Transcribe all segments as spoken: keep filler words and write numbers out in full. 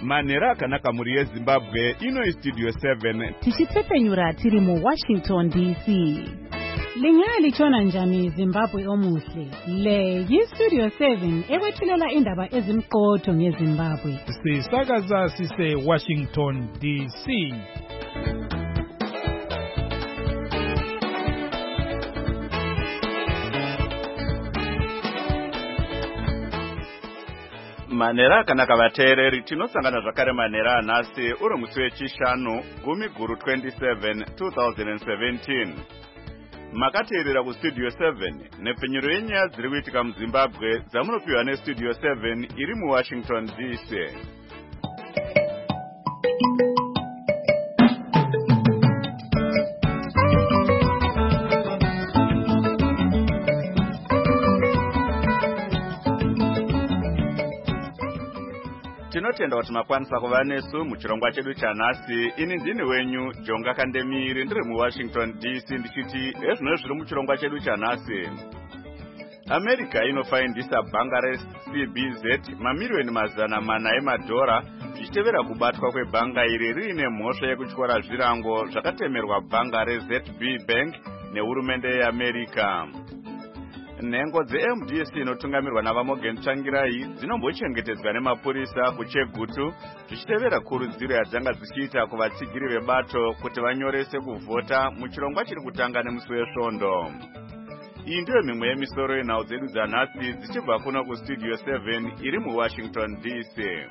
Manera akanaka muri yeZimbabwe ino Studio seven. Tichitsepenyura tiri mu Washington D C. Lingaya lichona njani Zimbabwe omuhle. Le yi Studio seven ekwethulela indaba ezimqotho ngeZimbabwe. Sisakaza sise Washington D C. Manera akanaka vateereri tinosangana zvakare manera anhasi uri musi wechishanu gumi guru twenty-seven twenty seventeen. Makateerera kuStudio seven nepfenyuro yenyaya dziri kuitika muZimbabwe dzamunopiwa neStudio seven iri muWashington D C. Tinotenda kuti makwanisa kuva nesu muchirongwa chedu chanhasi. Ini ndini wenyu Jonga Kandemiri ndiri muWashington D C ndichiti ezvino zviri muchirongwa chedu chanhasi. America inofaindisa bhanga reC B Z mamiriyoni mazana mana emadhora zvichitevera kubatwa kwebhanga iri riine mhosva yekutyora zvirango zvakatemerwa bhanga reZ B Bank nehurumende yeAmerica. Nhengo dzeM D C inotungamirwa navaMorgan Tsvangirai dzinombochengetedzwa nemapurisa kuChegutu zvichitevera kurudziro yadzanga dzichiita kuvatsigiri vebato kuti vanyorese kuvhota muchirongwa chiri kutanga nemusi wesvondo. Iyi ndiyo mimwe yemisoro yenhau dzedu dzanhasi dzichibva kuno kuStudio seven iri muWashington D C.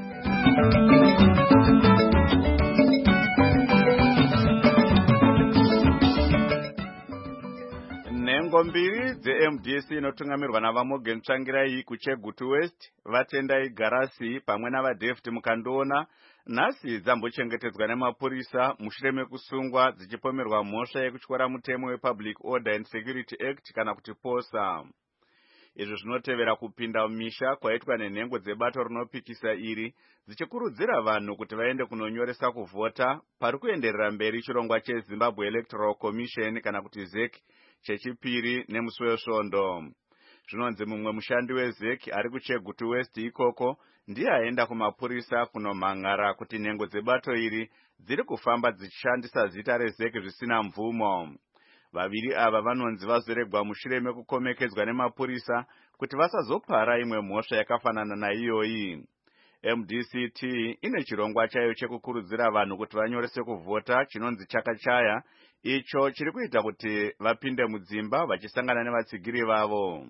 Nhengo mbiri dzeM D C inotungamirwa navaMorgan Tsvangirai kuChegutu West, Vatendai Garasi pamwe navaDavid Mukandoona nhasi dzambochengetedzwa nemapurisa mushure mekusungwa dzichipomerwa mhosva yekutyora mutemo wePublic Order and Security Act kana kuti POSA. Izvi zvinotevera kupinda mumisha kwaitwa nenhengo dzebato rinopikisa iri dzichikurudzira vanhu kuti vaende kunonyoresa kuvhota pari kuenderera mberi chirongwa cheZimbabwe Electoral Commission kana kuti Z E C chechipiri nemusi wesvondo. Zvinonzi mumwe mushandi weZ E C ari kuChegutu West ikoko ndiye aenda kumapurisa kunomhan'ara kuti nhengo dzebato iri dziri kufamba dzichishandisa zita reZ E C zvisina mvumo. Vaviri ava vanonzi vazoregwa mushure mekukomekedzwa nemapurisa kuti vasazopara imwe mhosva yakafanana naiyoyi. M D C T ine chirongwa chayo chekukurudzira vanhu kuti vanyorese kuvhota chinonzi chakachaya, icho chiri kuita kuti vapinde mudzimba vachisangana nevatsigiri vavo.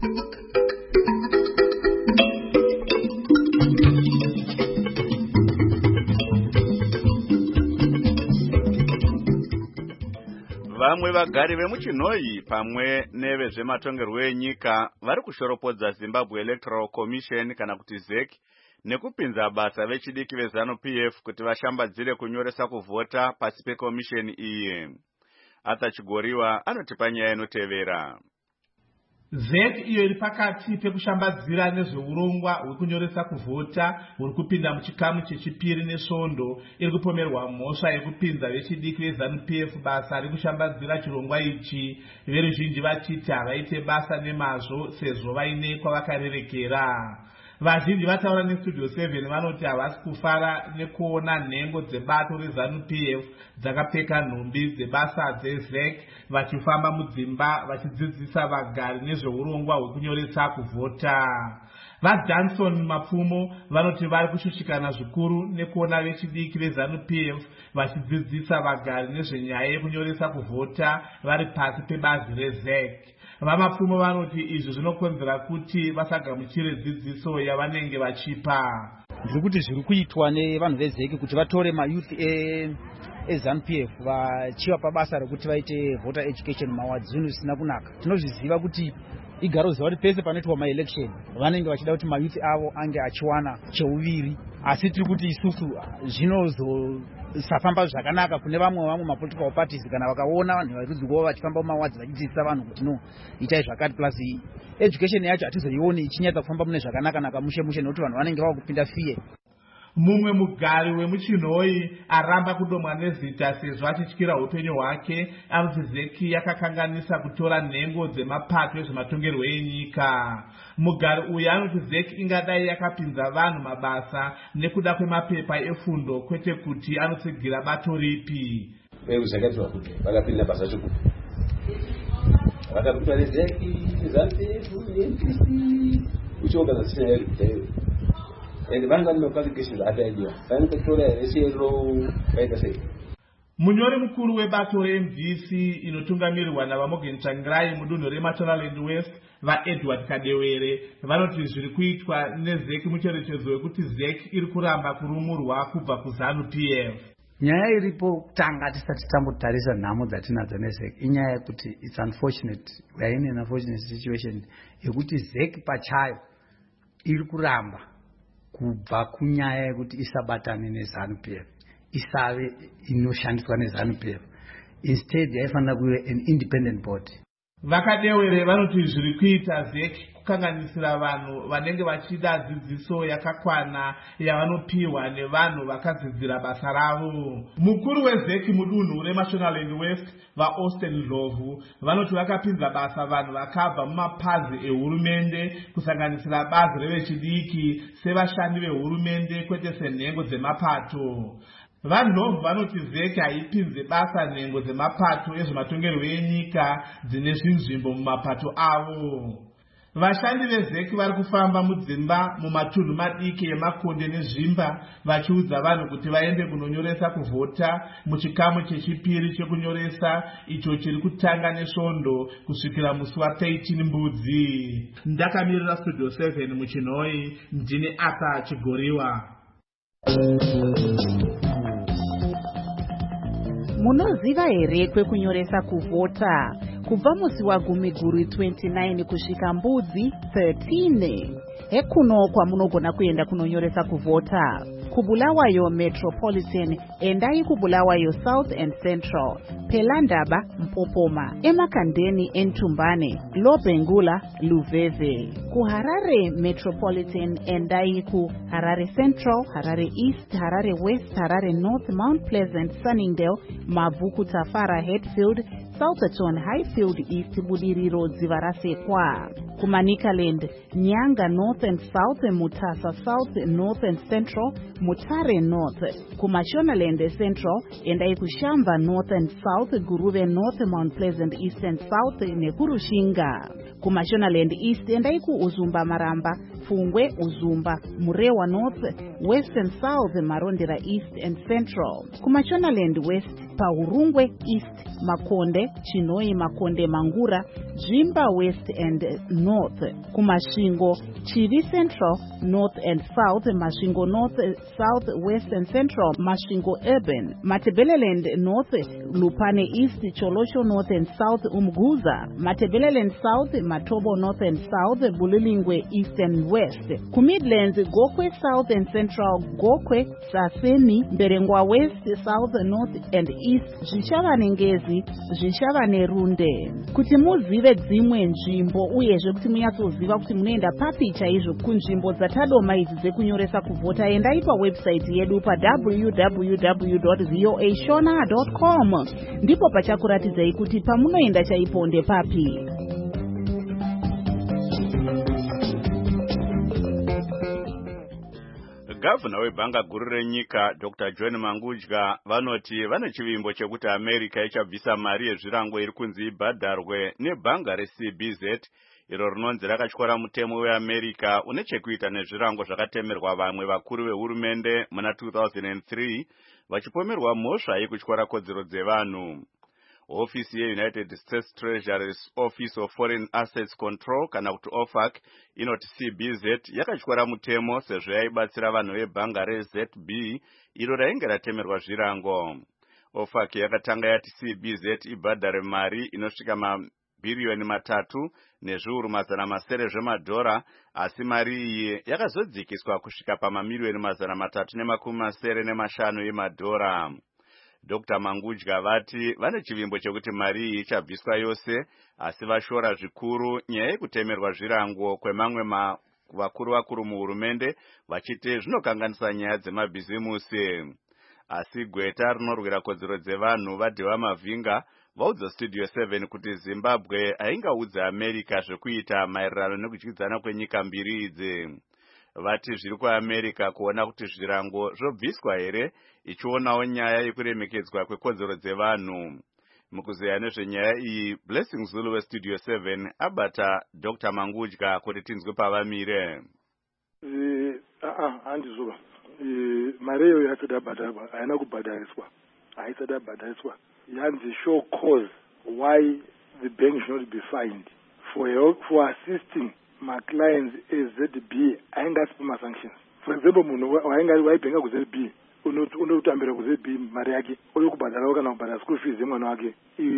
Vamwe vagari vemuChinoi pamwe nevezvematongerwo enyika vari kushoropodza Zimbabwe Electoral Commission kana kuti Z E C nekupinza basa vechidiki veZanu P F kuti vashambadzire kunyoresa kuvhota pasi pekomisheni iyi. Arthur Chigoriwa anotipa nyaya inotevera. Z E C iyo iri pakati pekushambadzira nezveurongwa hwekunyoresa kuvhota huri kupinda muchikamu chechipiri nesvondo iri kupomerwa mhosva yekupinza vechidiki veZanu P F basa rekushambadzira chirongwa ichi, veruzhinji vachiti havaite basa nemazvo sezvo vaine kwavakarerekera. Vazhinji vataura neStudio seven vanoti havasi kufara nekuona nhengo dzebato reZanu P F dzakapfeka nhumbi dzebasa dzeZ E C vachifamba mudzimba vachidzidzisa vagari nezveurongwa hwekunyoresa kuvhota. VaJohnson Mapfumo vanoti vari kushushikana zvikuru nekuona vechidiki veZanu P F vachidzidzisa vagari nezvenyaya yekunyoresa kuvhota vari pasi pebazi reZ E C. VaMapfumo vanoti izvi zvinokonzera kuti vasagamuchire dzidziso yavanenge vachipa. Ndiri kuti zviri kuitwa nevanhu veZ E C kuti vatore mayouth eZanu P F vachivapa basa rekuti vaite voter education mawards zvinhu zvisina kunaka. Tinozviziva kuti igaro ziva kuti pese panoitwa maelection vanenge vachida kuti mayouth avo ange achiwana cheuviri, asi tiri kuti isusu zvinozosafamba zvakanaka kune vamwe vamwe mapolitical parties kana vakaona vanhu varudzi rwavo vachifamba mumawadzi vachidzidzisa vanhu kuti no itai zvakati, plus education yacho hatizoioni ichinyatsa kufamba mune zvakanaka nakamushe mushe nekuti vanhu vanenge vava kupinda fiye. Mumwe mugari wemuchinhoi aramba kudomwa nezita sezvo achityira upenyu hwake anoti Zeki yakakanganisa kutora nhengo dzemapato ezvematongerwo enyika. Mugari uyu anoti Zeki ingadai yakapinza vanhu mabasa nekuda kwemapepa efundo kwete kuti anotsigira bato ripi. Zvakaitwa kuti vakapinda basa chikupi vakapinda Zeki zanti uchiogana sina yari and vanga no qualifications ataidiwa vanga tora resero kaita sei. Munyori mukuru webato re-M D C inotungamirirwa naVaMorgan Tsvangirai mudunhu reMashonaland West vaEdward Kadewere vanoti zviri kuitwa neZeki mucherechedzo wekuti Zeki iri kuramba kurumurwa kubva kuZANU P F. Nyaya iripo kutanga tisati tambotarisa nhamo dzatinadzo neZeki inyaya yekuti it's unfortunate, we are in an unfortunate situation yekuti Zeki pachayo iri kuramba kubva kunyaya yekuti isabatane neZANU P F, isave inoshandiswa neZANU P F. Instead yaifanira kuve an independent body. Vakadewere vanoti zviri kuita Zeki kukanganisira vanhu vanenge vachida dzidziso yakakwana yavanopiwa nevanhu vakadzidzira basa ravo. Mukuru weZeki mudunhu reMashonaland West vaAustin Ndlovu vanoti vakapinza basa vanhu vakabva mumapazi ehurumende kusanganisira bazi revechidiki sevashandi vehurumende kwete senhengo dzemapato. VaNdlovu vanoti Zeki haipinze basa nhengo dzemapato ezvematongerwo enyika dzine zvinzvimbo mumapato avo. Vashandi veZeki vari kufamba mudzimba mumatunhu madiki emakonde nezvimba vachiudza vanhu kuti vaende kunonyoresa kuvhota muchikamu chechipiri chekunyoresa icho chiri kutanga nesvondo kusvikira musi wa13 Mbudzi. Ndakamirira Studio seven muchinhoi, ndini Asa Chigoriwa. Munoziva here kwekunyoresa kuvhota? Kubva musi waGumiguru twenty-nine kusvika Mbudzi thirteen. Hekuno kwamunogona kuenda kunonyoresa kuvhota. Kubulawayo Metropolitan endai kubulawayo South and Central, Pelandaba Mpopoma, Emakandeni Entumbane, Lobengula Luveve. KuHarare Metropolitan endai ku Harare Central, Harare East, Harare West, Harare North, Mount Pleasant, Sunningdale, Mavuku Tafara Hatfield, Southerton, Highfield East, Budiriro Dzivarasekwa. Kumanikaland, Nyanga North and South, Mutasa South, North and Central, Mutare North. Kumashonaland Central, endai kuShamba North and South, Guruve North, Mount Pleasant East and South, Nekurushinga. Kumashonaland East, endai ku Uzumba Maramba, Fungwe Uzumba, Murewa North, West and South, Marondera East and Central. Kumashonaland West, Paurungwe East, Makonde, Chinoi Makonde Mangura, Jimba West and North. Kumashingo, Chivi Central, North and South, Mashingo North, South, West and Central, Mashingo Urban, Matebeleland North, Lupane East, Cholosho North and South, Umguza, Matebeleland South, Matobo North and South, Bulilingwe East and West. Kumidlands, Gokwe South and Central, Gokwe, Sasemi, Berengwa West, South, North and East, Zvishavane Ngezi, Zvishavane Runde. Kuti muzive dzimwe nzvimbo uyezve kuti munyatsoziva kuti munoenda papi chaizvo kunzvimbo dzatadoma idzi dzekunyoresa kuvhota, endai pawebsite yedu pa w w w dot voa shona dot com. Ndipo pachakuratidzai kuti pamunoenda chaipo ndepapi. Gavana webhanga guru renyika Doctor John Mangudya vanoti vane chivimbo chekuti America ichabvisa mari yezvirango iri kunzi ibhadharwe nebhanga reC B Z iro rinonzi rakatyora mutemo weAmerica une chekuita nezvirango zvakatemerwa vamwe vakuru vehurumende muna two thousand three vachipomerwa mhosva yekutyora kodzero dzevanhu. Ofisi yeUnited States Treasury's Office of Foreign Assets Control kana kuti O F A C inoti C B Z yakatyora mutemo sezvo yaibatsira vanhu vebhanga reZ B iro rainge ratemerwa zvirango. O F A C yakatanga yati C B Z ibhadhare mari inosvika mabhiriyoni matatu nezviuru mazana masere zvemadhora, asi mari iyi yakazodzikiswa kusvika pamamiliyoni mazana matatu nemakumi masere nemashanu emadhora. Doctor Mangudya vati vane chivimbo chekuti mari iyi ichabviswa yose, asi vashora zvikuru nyaya yekutemerwa zvirango kwemamwe ma vakuru vakuru muhurumende vachiti zvinokanganisa nyaya dzemabhizimusi. Asi gweta rinorwira kodzero dzevanhu vadhiwa mavhinga vaudza Studio seven kuti Zimbabwe haingaudza America zvekuita maererano nekudyidzana kwenyika mbiri idzi. Vati zviri kuAmerica kuona kuti zvirango zvobviswa here, ichionawo nyaya yekuremekedzwa kwekodzero dzevanhu. Mukuzeya nezvenyaya iyi, Blessing Zulu weStudio seven abata Doctor Mangudya kuti tinzwe pavamire. Handizoba mari iyo yasati yabhadharwa haina kubhadhariswa, haisati yabhadhariswa. Yanzi show cause why the bank should not be fined for help, for assisting my clients as Z B aingaspa ma sanctions. For example, munhu wainga waibhenga ku Z B unotambira ku Z B mari yake oyo kubhadhara kana kubhadhara school fees yemwana wake.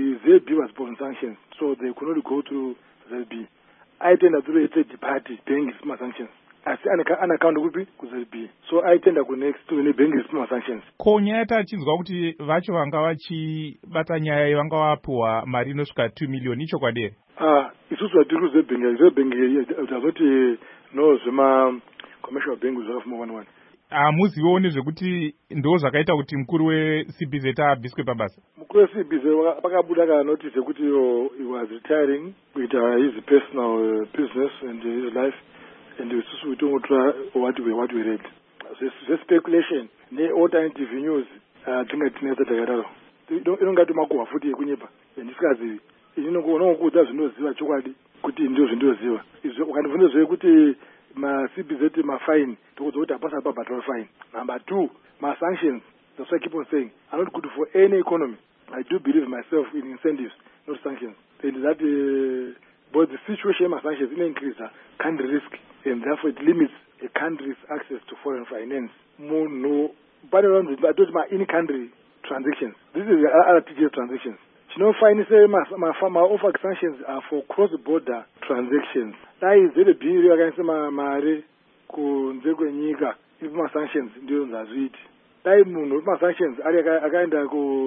Z B was put on sanctions, so they could not go to Z B. I tender to a third party paying my sanctions. Asi an account kupi ku Z B. So I tender ku next to ne bank my sanctions. Ko nyaya tachinzwa kuti vacho vanga vachibata nyaya vanga vapuwa mari inosvika two million icho kwadere. Ah, isusu vatiri kuzebhengi zebhengi tazoti no zvema commercial bank zvakafuma one one. Hamuziwo nezvekuti ndo zvakaita kuti mukuru we-C B Z abviswe pabasa. Mukuru we-C B Z pakabuda kana notice kuti he was retiring kuita his personal business and his life, and isusu itongotora what we what we read. The speculation ne alternative news tinga tinetsa takadaro. Inongati makuhwa futi kunyepa ndisikazivi. Inongokuudza zvinoziva chokwadi kuti ndio zvinoziva. Izvo ukandibvunza zve kuti ma C B Z ma fine tokuti kuti apasa pa battle fine. Number two, my sanctions, that's why I keep on saying, are not good for any economy. I do believe myself in incentives, not sanctions. And that uh, but the situation my sanctions in increase uh, country risk, and therefore it limits a country's access to foreign finance. More no, but around I don't my in country transactions. This is other T G S transactions. You know, finally, my my my offer sanctions are for cross-border transactions. That is the period against my mare kunze kwenyika. If my sanctions ndio nzazwiti. That muno my sanctions ali akaenda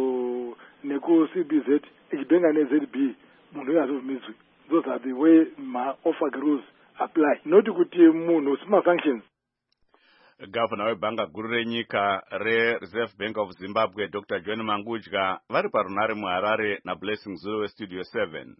ku neku C B Z ichibenga ne Z B muno yazovimizwi. Those are the way my offer rules apply. Not kuti muno my sanctions. Governor webhanga guru renyika re-Reserve Bank of Zimbabwe Doctor John Mangudya vari parunare muHarare na Blessing Zulu weStudio seven.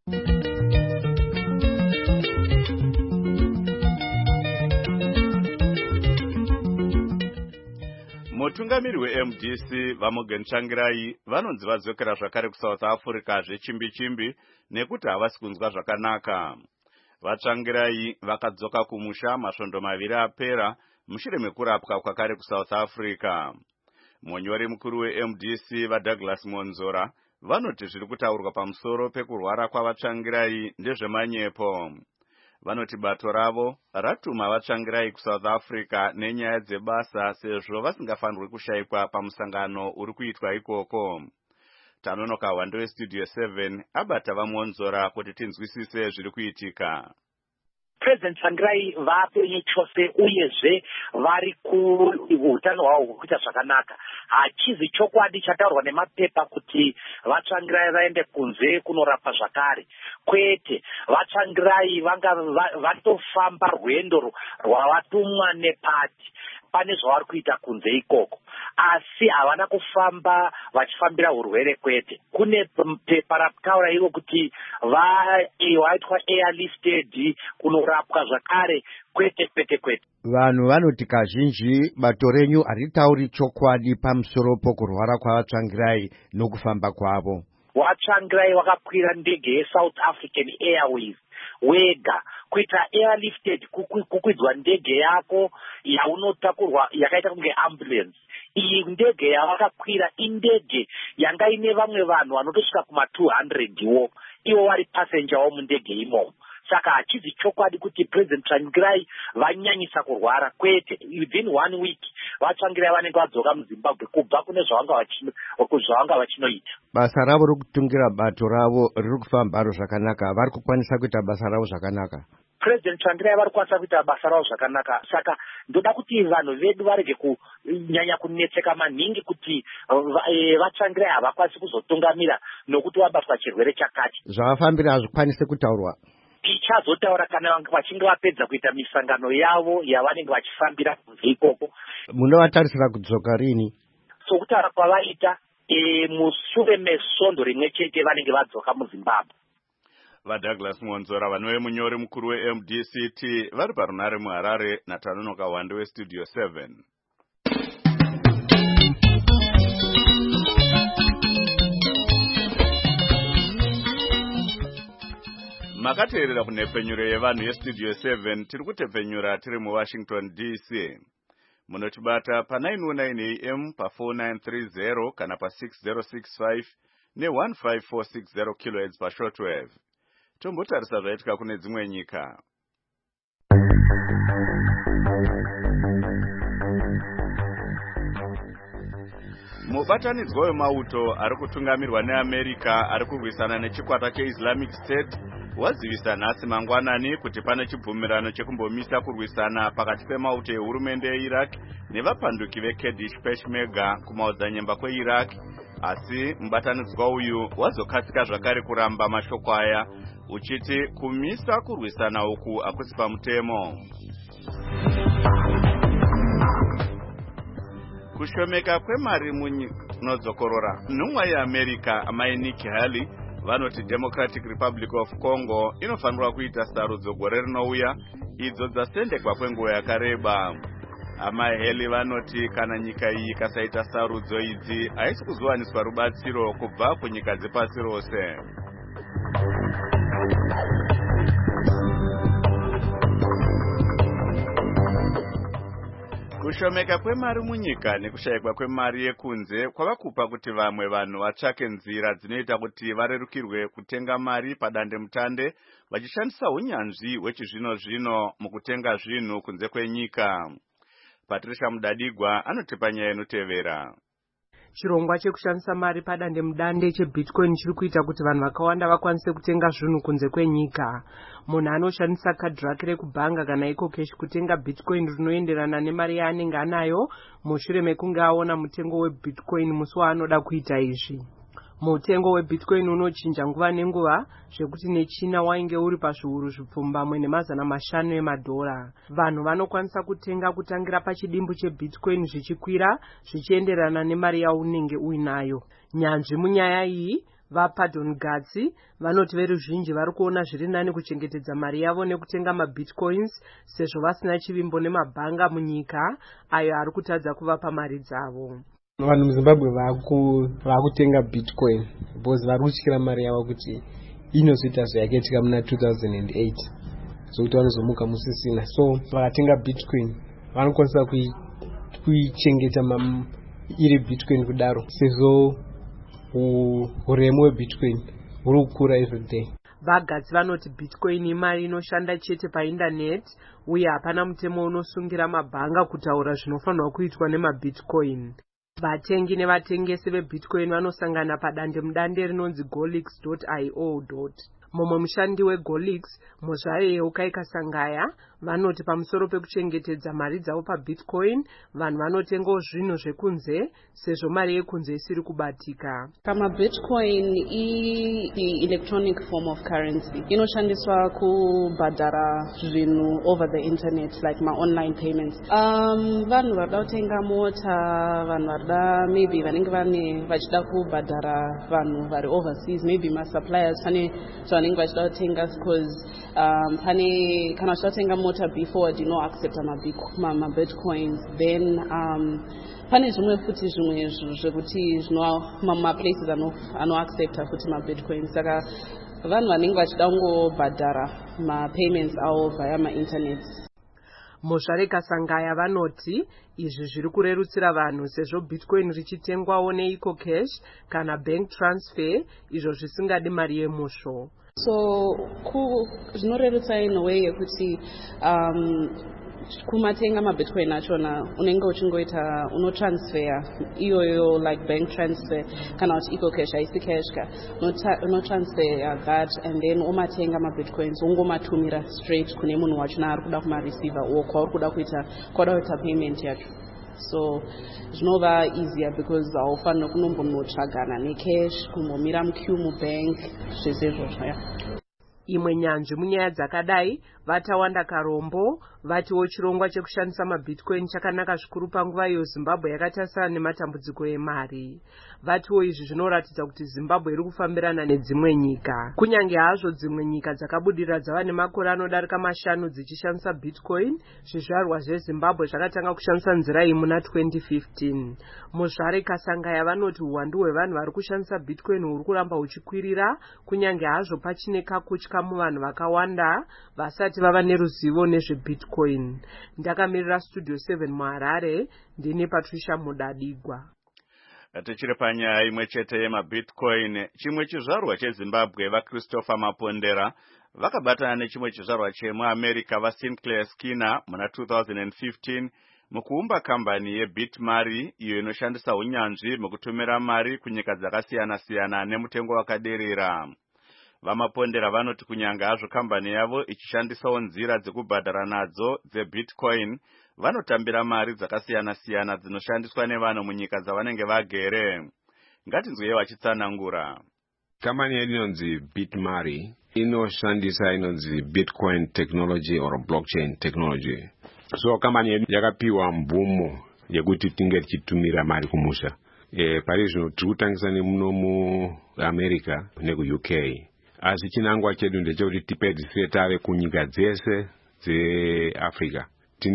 Mutungamiri we-M D C vaMorgan Tsvangirai vanonzi vadzokera zvakare kuSouth Africa zvechimbi chimbi nekuti havasi kunzwa zvakanaka. VaTsvangirai vakadzoka kumusha masvondo maviri apera mushure mekurapwa kwakare kuSouth Africa. Munyori mukuru we-M D C vaDouglas Monzora vanoti zviri kutaurwa pamusoro pekurwara kwavaTsvangirai ndezvemanyepo. Vanoti bato ravo ratuma vaTsvangirai kuSouth Africa nenyaya dzebasa sezvo vasingafanirwi kushayikwa pamusangano uri kuitwa ikoko. Tanonoka Hwando weStudio seven abata vaMonzora kuti tinzwisise zviri kuitika. President Tsvangirai vapenyu chose uyezve vari kuutano hwavo hwokuita zvakanaka. Hachizi chokwadi chataurwa nemapepa kuti vaTsvangirai vaende kunze kunorapwa zvakare. Kwete, vaTsvangirai vanga vatofamba rwendo rwavatumwa nepati. Pane zvavari kuita kunze ikoko, asi havana kufamba vachifambira urwere kwete. Kune pepa rakutaura iro kuti vaitwa airlifted kunorapwa zvakare kwete kwete kwete. Vanhu vanoti kazhinji bato renyu haritauri chokwadi pamusoro pokurwara kwavaTsvangirai nokufamba kwavo. VaTsvangirai vakakwira ndege yeSouth African Airways wega kuita airlifted, kukwidzwa ndege yako yaunotakurwa yakaita kunge ambulance. Iyi ndege yavakakwira indege yanga ine vamwe vanhu vanotosvika kuma two hundred wo ivo vari passenger wo mundege imomo. Saka hachizi chokwadi kuti President Tsvangirai vanyanyisa kurwara kwete. Within one week vaTsvangirai vanenge vadzoka muZimbabwe kubva kune zvavanga vachinoita. Basa ravo rokutungira bato ravo riri kufamba zvakanaka, vari kukwanisa kuita basa ravo zvakanaka. President Tsvangirai vari kukwanisa kuita basa ravo zvakanaka. Saka ndoda kuti vanhu vedu varege kunyanya kunetseka maningi kuti vaTsvangirai havakwanisi kuzotungamira nokuti vabatwa chirwere chakati. Zvavafambira hazvikwanise kutaurwa. tichazotaura kana vachinge vapedza kuita misangano yavo yavanenge vachifambira kunze ikoko. Munovatarisira kudzoka rini? Sokutaura kwavaita e, mushure mesondo rimwe chete vanenge vadzoka muZimbabwe. VaDouglas Monzora vanove munyori mukuru weM D C T vari parunare muHarare naTanonoka Wande weStudio seven. Makateerera kunhepfenyuro yevanhu yeStudio seven tiri kutepfenyura tiri muWashington D C. Munotibata pa nine oh nine A M pa four nine three zero kana pa six zero six five ne one five four six zero kilohertz pa shortwave. Tombotarisa zvaitika kune dzimwe nyika. Mubatanidzwa wemauto ari kutungamirwa neAmerica ari kurwisana nechikwata cheIslamic State wazivisa nhasi mangwanani kuti pane chibvumirano chekumbomisa kurwisana pakati pemauto ehurumende yeIraq nevapanduki veKurdish Peshmerga kumaodzanyemba kweIraq, asi mubatanidzwa uyu wazokasika zvakare kuramba mashoko aya uchiti kumisa kurwisana uku hakusi pamutemo. Kushomeka kwemari munozokorora. Nhumwa yeAmerica amai Nikki Haley vanoti Democratic Republic of Congo inofanirwa kuita sarudzo gore rinouya idzo dzasendekwa kwenguva yakareba. Amai Haley vanoti kana nyika iyi ikasaita sarudzo idzi haisi kuzowaniswa rubatsiro kubva kunyika dzepasi rose. Kushomeka kwemari munyika nekushayikwa kwemari yekunze kwavakupa kuti vamwe vanhu vatsvake nzira dzinoita kuti varerukirwe kutenga mari padande mutande vachishandisa unyanzvi hwechizvino zvino mukutenga zvinhu kunze kwenyika. Patricia Mudadigwa anotipa nyaya inotevera. Chirongwa chekushandisa mari padande mudande cheBitcoin chiri kuita kuti vanhu vakawanda vakwanise kutenga zvinhu kunze kwenyika. Munhu anoshandisa kadhi rake rekubhanga kana iko cash kutenga Bitcoin rinoenderana nemari yaanenge anayo mushure mekunge aona mutengo weBitcoin musi waanoda kuita izvi. Mutengo weBitcoin unochinja nguva nenguva zvekuti nechina wainge uri pazviuru zvipfumbamwe nemazana mashanu emadhora. Vanhu vanokwanisa kutenga kutangira pachidimbu cheBitcoin zvichikwira zvichienderana nemari yaunenge uinayo. Nyanzvi munyaya iyi vaPardon Gatsi vanoti veruzhinji vari kuona zviri nani kuchengetedza mari yavo nekutenga maBitcoins sezvo vasina chivimbo nemabhanga munyika ayo ari kutadza kuvapa mari dzavo. Vanhu muZimbabwe vakutenga Bitcoin because vari kutyira mari yavo kuti inozoita zvayakaitika muna two thousand eight zvokuti vanozomuka musisina, so vakatenga Bitcoin vanokwanisa kuichengeta iri Bitcoin kudaro sezvo uremu hweBitcoin huri kukura every day. Vagatsi vanoti Bitcoin imari inoshanda chete paindaneti uye hapana mutemo unosungira mabhanga kutaura zvinofanirwa kuitwa nemaBitcoin. Vatengi nevatengesi veBitcoin vanosangana padande mudande rinonzi golix dot i o. Mumwe mushandi weGolix, muzvare Yeukaika Sangaya, vanoti pamusoro pekuchengetedza mari dzavo paBitcoin, vanhu vanotengawo zvinhu zvekunze sezvo mari yekunze isiri kubatika. Kama Bitcoin i electronic form of currency inoshandiswa kubhadhara zvinhu over the internet like ma online payments. Um vanhu varida kutenga mota, vanhu varida maybe vanenge vane vachida kubhadhara vanhu vari overseas, maybe ma suppliers pane vanenge vachida kutenga because um pane kana vachida kutenga mota before dino accept ma ma Bitcoins, then um pane zvimwe futi zvimwe zvekuti zvino ma places ano ano accept futi ma Bitcoins, saka vanhu vanenge vachida kungobhadhara ma payments avo via ma internet. Muzvare Kasangaya vanoti izvi zviri kurerutsira vanhu sezvo Bitcoin richitengwawo neiko cash kana bank transfer izvo zvisingadi mari yemusho. So ku zvinorerutsa in a way yekuti um kumatenga maBitcoin achona unenge uchingoita unotransfer iyoyo like bank transfer kana kuti iko cash haisi cash ka unotransfer that and then umatenga maBitcoins ungomatumira straight kune munhu wachona ari kuda kumareceiver uko kwauri kuda kuita kwada kuita payment yacho. So zvinova easier because haufanira kunombonotsvagana necash kumbomira muqueue mubank zvese izvozvo. imwe nyanzvi munyaya dzakadai vatawanda Karombo vatiwo chirongwa chekushandisa mabitcoin chakanaka zvikuru panguva iyo Zimbabwe yakatarisana nematambudziko emari. Vatiwo izvi zvinoratidza kuti Zimbabwe iri kufambirana nedzimwe nyika. Kunyange hazvo dzimwe nyika dzakabudira dzava nemakore anodarika mashanu dzichishandisa bitcoin, zvizvarwa zveZimbabwe zvakatanga kushandisa nzira iyi muna twenty fifteen. Muzvare Kasangaya vanoti uwandu hwevanhu vari kushandisa bitcoin huri kuramba huchikwirira, kunyange hazvo pachine kakutya muvanhu vakawanda vasati vava neruzivo nezvebitcoin. Ndakamirira Studio seven muHarare, ndini Patricia Mudadigwa. Tichiri panyaya imwe chete yemabitcoin, chimwe chizvarwa cheZimbabwe vaChristopher Mapondera vakabatana nechimwe chizvarwa chemuAmerica vaSinclair Skinner muna two thousand fifteen mukuumba kambani yeBitMari iyo inoshandisa unyanzvi mukutumira mari kunyika dzakasiyana-siyana nemutengo wakaderera. Vamapondera vanoti kunyanga hazvo kambani yavo ichishandisawo nzira dzekubhadhara nadzo dzeBitcoin, vanotambira mari dzakasiyana-siyana dzinoshandiswa nevanhu munyika dzavanenge vagere. Ngatinzwei vachitsanangura. Kambani yedu inonzi BitMari inoshandisa inonzi Bitcoin technology or blockchain technology. So kambani yedu yakapiwa mvumo yekuti tinge tichitumira mari kumusha. E, pari zvino tiri kutangisa nemuno muAmerica nekuU K. Asi chinangwa chedu ndechekuti tipedzisire tave kunyika dzese dzeAfrica.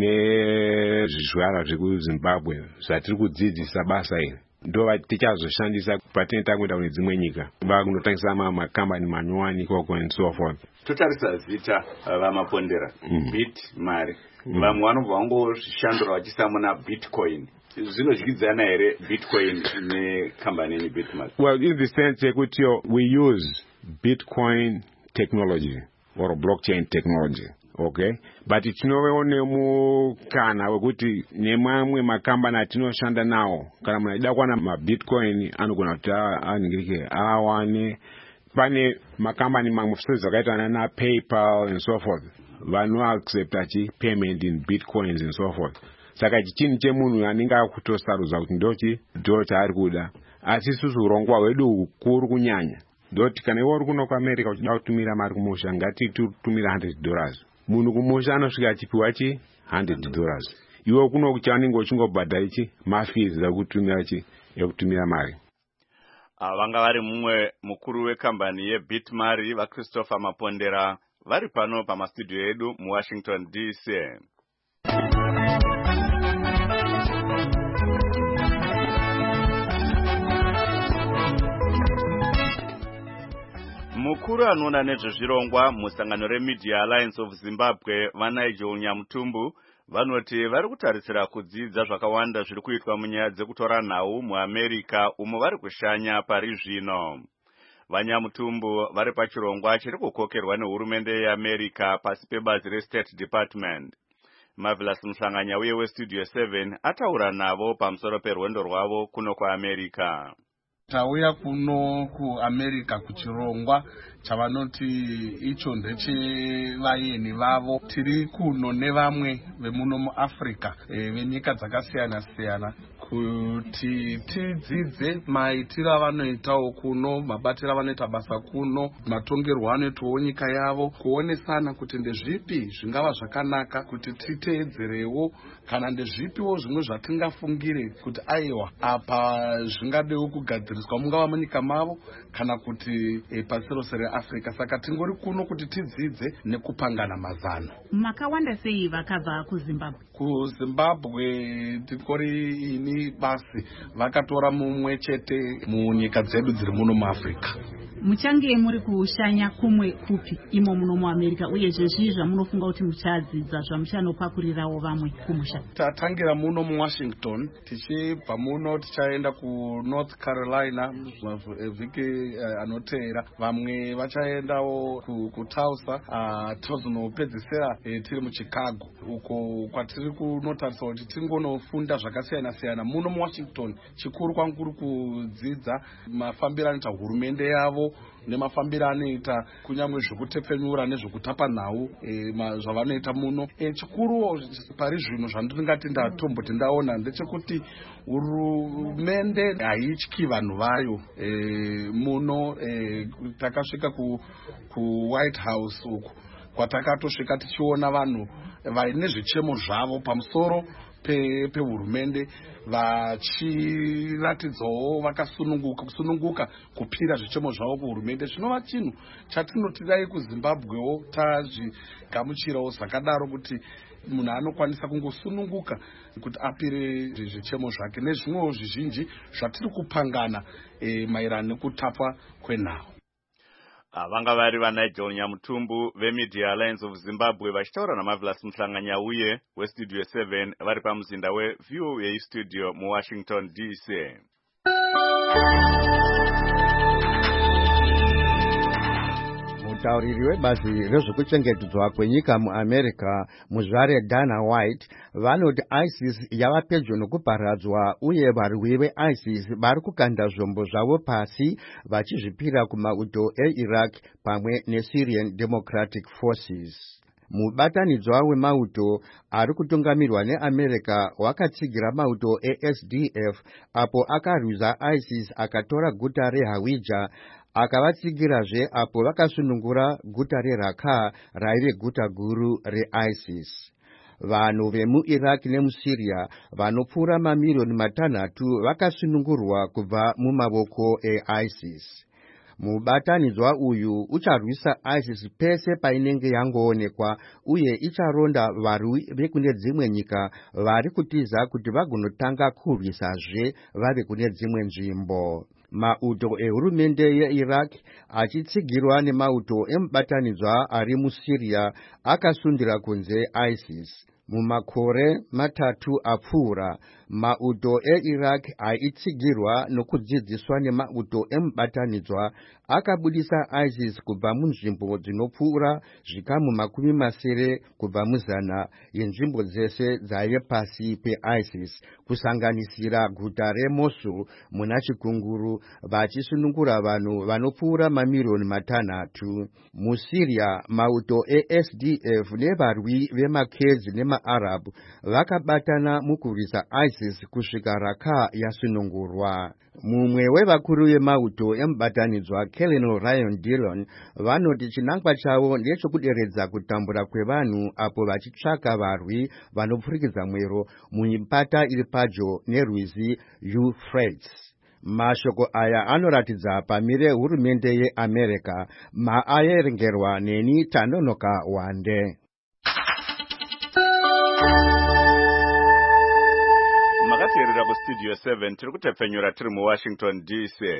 Tine zvizvara zvekuZimbabwe zvatiri kudzidzisa basa iri. Ndo tichazoshandisa patinoenda kuenda kune dzimwe nyika. Vakundotangisa makambani manyowani koko and so forth. Totarisa zita Vamapondera, mm. BitMari. Mm. Vamwe vanobva vangoshandura vachisa muna Bitcoin. Zvinozvikidzana here Bitcoin nekambani yenyu BitMari? Well, in the sense yekuti we use Bitcoin technology or blockchain technology. Okay, but tinoone mukana wekuti nemamwe makambani atinoshanda nawo kana munhu achida kuwana mabitcoin anogona kuti aningirike awane. Pane makambani mamwe zvakaita na PayPal and so forth vanoaccepta chi payment in bitcoins and so forth. Saka chichinhu chemunhu anenge akutosarudza kuti ndochi ndo chaari kuda, asi isusu urongwa hwedu hukuru kunyanya ndoti kana iwe uri kuno kuAmerica uchida kutumira mari kumusha ngatitumira one hundred dollars. Munhu kumusha anosvika achipiwa chi one hundred dollars. Iwe kuno kuchanenge uchingobhadhara ichi mafees ekutumira chi ekutumira mari. Vanga vari mumwe mukuru wekambani yeBitMari vaChristopher Mapondera vari pano pamastudio edu muWashington D C. Mukuru anoona nezvezvirongwa musangano reMedia Alliance of Zimbabwe vaNigel Nyamutumbu vanoti vari kutarisira kudzidza zvakawanda zviri kuitwa munyaya dzekutora nhau muAmerica umo vari kushanya pari zvino. VaNyamutumbu vari pachirongwa chiri kukokerwa nehurumende yeAmerica pasi pebazi reState Department. Marvelous Musanganya uye weStudio seven ataura navo pamusoro perwendo rwavo kuno kuAmerica. Tauya kuno kuAmerica kuchirongwa chavanoti icho ndechevayeni vavo. Tiri kuno nevamwe vemuno muAfrica e, venyika dzakasiyana siyana kuti tidzidze maitiro avanoitawo kuno, mabatiro avanoita basa kuno, matongerwo anoitwawo nyika yavo, kuonesana kuti ndezvipi zvingava zvakanaka kuti titeedzerewo kana ndezvipiwo zvimwe zvatingafungire kuti aiwa apa zvingadewo kugadziriswa mungava munyika mavo kana kuti e, pasi rose reAfrica. Saka tingori kuno kuti tidzidze nekupangana mazano. Makawanda sei vakabva kuZimbabwe? KuZimbabwe tikori ini basi vakatora mumwe chete munyika dzedu dziri muno muAfrica. Muchange muri kushanya kumwe kupi imo muno muAmerica uye zvizvi zvamunofunga kuti muchadzidza zvamuchanopakurirawo vamwe kumusha? Tatangira muno muWashington tichibva muno tichaenda kuNorth Carolina vhiki uh, anoteera. Vamwe vachaendawo kuTulsa uh, tozonopedzisira eh, tiri muChicago uko kwatiri kunotarisa kuti tingonofunda zvakasiyana siyana muno muwashington chikuru kwangu kuri kudzidza mafambiro anoita hurumende yavo nemafambiro anoita kunyangwe zvekutepfenyura nezvekutapa nhau e, zvavanoita muno e, chikuru pari zvino zvandingati ndatomboti ndaona ndechekuti hurumende haityi vanhu vayo e, muno e, takasvika ku, ku white house uku kwatakatosvika tichiona vanhu vaine zvichemo zvavo pamusoro pehurumende pe vachiratidzawo vakasununguka kusununguka kupira zvichemo zvavo kuhurumende. Zvinova chinhu chatinotidai kuZimbabwewo tazvigamuchirawo zvakadaro kuti munhu anokwanisa kungosununguka kuti apire zvichemo zvake nezvimwewo zvizhinji zvatiri kupangana e, maererano nekutapwa kwenhau. Vanga vari vaNigel Nyamutumbu veMedia Alliance of Zimbabwe vachitaura naMarvelous Muhlanganya uye weStudio seven vari pamuzinda weView yestudio muWashington D C. Mutauriri webazi rezvekuchengetedzwa kwenyika muAmerica muzvare Dana White vanoti ISIS yava pedyo nokuparadzwa uye varwi veISIS vari kukanda zvombo zvavo pasi vachizvipira kumauto eIraq pamwe neSyrian Democratic Forces. Mubatanidzwa wemauto ari kutungamirwa neAmerica wakatsigira mauto eS D F apo akarwiza ISIS akatora guta reHawija akavatsigirazve apo vakasunungura guta reRaqqa raive guta guru reISIS. Vanhu vemuIraq nemuSyria vanopfuura mamirioni matanhatu vakasunungurwa kubva mumavoko eISIS. Mubatanidzwa uyu ucharwisa ISIS pese painenge yangoonekwa uye icharonda varwi vekune dzimwe nyika vari kutiza kuti vagonotanga kurwisazve vave kune dzimwe nzvimbo. Mauto ehurumende yeIraq achitsigirwa nemauto emubatanidzwa ari muSyria akasundira kunze ISIS. Mumakore matatu apfuura mauto eIraq aitsigirwa nokudzidziswa nemauto emubatanidzwa akabudisa ISIS kubva munzvimbo dzinopfuura zvikamu makumi masere kubva muzana yenzvimbo dzese dzaive pasi peISIS kusanganisira guta reMosul muna chikunguru vachisunungura vanhu vanopfuura mamirioni matanhatu. MuSyria mauto eS D F nevarwi vemakezi nemaArab vakabatana mukurwisa ISIS kusvika Raqqa yasunungurwa. Mumwe wevakuru vemauto emubatanidzwa Colonel Ryan Dillon vanoti chinangwa chavo ndechekuderedza kutambura kwevanhu apo vachitsvaka varwi vanopfurikidza mwero mumipata iri padyo nerwizi Euphrates. Mashoko aya anoratidza pamire hurumende yeAmerica maaerengerwa neni Tanonoka Wande. Makateerera kuStudio seven tiri kutepfenyura tiri muWashington D C.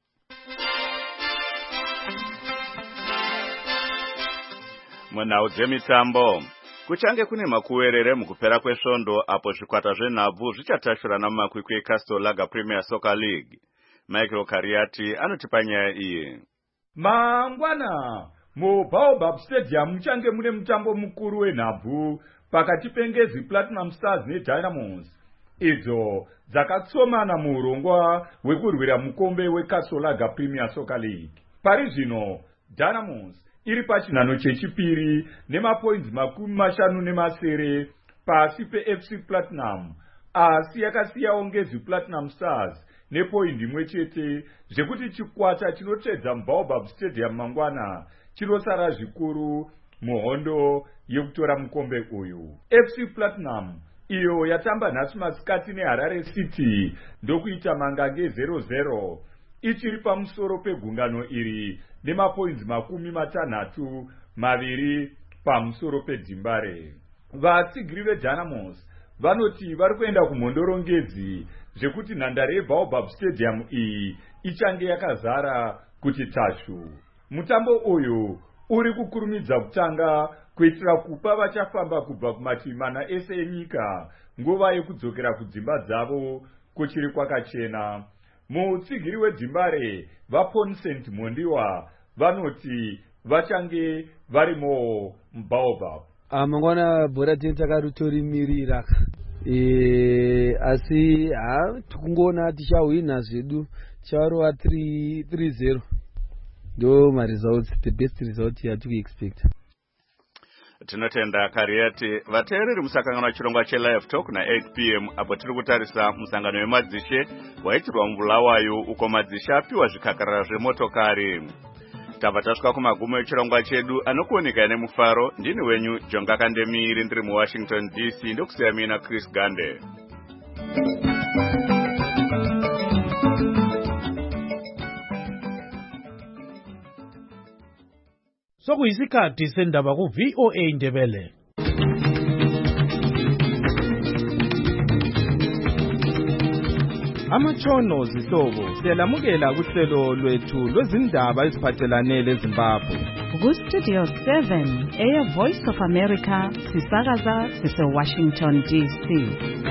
Munhau dzemitambo kuchange kune makuwerere mukupera kwesvondo apo zvikwata zvenhabvu zvichatashurana mumakwikwi eCastle Lager Premier Soccer League. Michael Kariati anotipa nyaya iyi. Mangwana muBaobab Stadium muchange mune mutambo mukuru wenhabvu pakati peNgezi Platinum Stars neDynamos idzo dzakatsomana muurongwa hwekurwira mukombe weCastle Lager Premier Soccer League. Pari zvino Dynamos iri pachinhano chechipiri nemapoints makumi mashanu nemasere pasi peF C Platinum, asi yakasiyawo Ngezi Platinum Stars nepoindi imwe chete, zvekuti chikwata chinotedza muBaobab Stadium mangwana chinosara zvikuru muhondo yekutora mukombe uyu. F C Platinum iyo yatamba nhasi masikati neHarare City ndokuita mangange zero zero ichiri pamusoro pegungano iri nemapoints makumi matanhatu maviri pamusoro peDimbare. Vatsigiri veDynamos vanoti vari kuenda kumhondoro Ngezi zvekuti nhandare yeBaobab Stadium iyi ichange yakazara kuti tashu. Mutambo uyu uri kukurumidza kutanga kuitira kupa vachafamba kubva kumativi mana ese enyika nguva yekudzokera kudzimba dzavo kuchiri kwakachena. Mutsigiri weDimbare vaPonsent Mondiwa vanoti vachange varimo muBaobab. Amangwana bhora tini takaritorimirira eh asi ha tikungona tichawina zvedu charwa three zero ndo ma results the best result yatiri expect. Tinotenda Kariati vateereri musakangana chirongwa che-live talk na eight p m apo tiri kutarisa musangano wemadzishe waitirwa mubulawayo uko madzishe apiwa zvikakarara zvemotokari. Tabva tasvika kumagumo echirongwa chedu anokuoneka nemufaro. Ndini wenyu Jonga Kandemiri ndiri muWashington D C ndokusiya mina Chris Gande. Sokuyisikhathi sendaba ku V O A Ndebele. Amachono zihlobo siyalamukela kuhlelo lwethu lwezindaba eziphathelane leZimbabwe. Ku Studio seven, Air Voice of America, sisakaza sise Washington D C.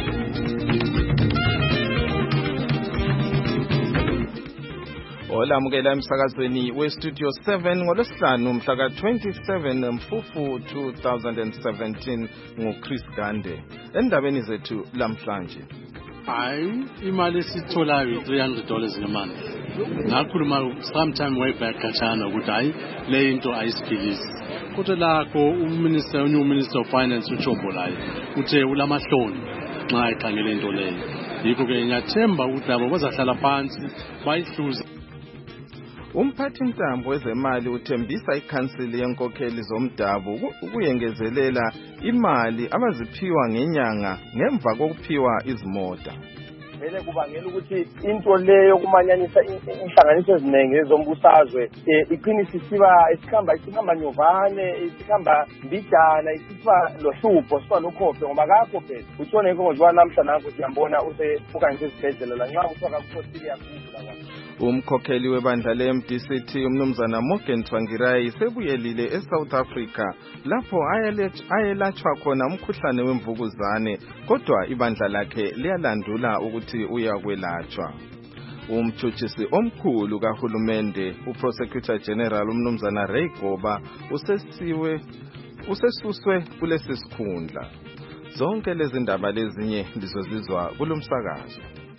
Ola mukela emsakazweni we Studio seven ngolosihlanu mhla ka twenty-seven Mfufu two thousand seventeen ngo Chris Gande. Endabeni zethu lamhlanje. Hayi imali esitholayo three hundred dollars ngemonth. Ngakhuluma sometime way back kachana ukuthi hayi le into ayisiphilisi. Kodwa lakho uminister new minister of finance uChobolayo uthe ulamahloni nxa ekhangela into leyo. Yikho ke ngiyathemba ukuthi labo bazahlala phansi bayihluze. Umphathi ntambo wezemali uthembisa ikhansili yenkokheli zomdabu ukuyengezelela imali abaziphiwa ngenyanga ngemva kokuphiwa izimota. Vele kubangela ukuthi into leyo kumanyanisa inhlanganiso eziningi ezombusazwe iqinisa isiba isikhamba isikhamba nyovane isikhamba mbijana isiba lohlupho siba nokhophe ngoba akakho phela utshone ngozwa namhla nanku siyambona use ukanje isibhedlela la nxa kuthiwa kakukhosi yakhula la. Umkhokheli webandla le-M D C T umnumzana Morgan Tsvangirai sebuyelile eSouth Africa lapho ayelatshwa khona umkhuhlane wemvukuzane kodwa ibandla lakhe liyalandula ukuthi uyakwelatshwa. Umtshutshisi omkhulu kahulumende uProsecutor General umnumzana Ray Goba usesiwe usesuswe kulesi sikhundla. Zonke lezi ndaba lezinye lizozizwa kulomsakazo.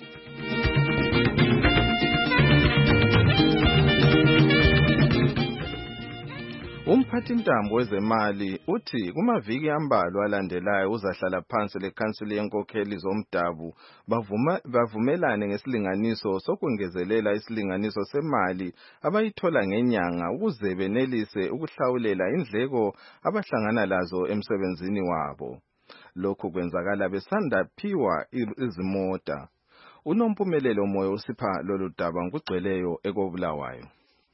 Umphathi ntambo wezemali uthi kumaviki ambalwa alandelayo uzahlala phansi lekhansili yenkokheli zomdabu bavuma bavumelane ngesilinganiso sokwengezelela isilinganiso semali abayithola ngenyanga ukuze benelise ukuhlawulela indleko abahlangana lazo emsebenzini wabo. Lokhu kwenzakala besanda phiwa izimota. Unompumelelo moyo usipha lolu daba ngugcweleyo ekobulawayo.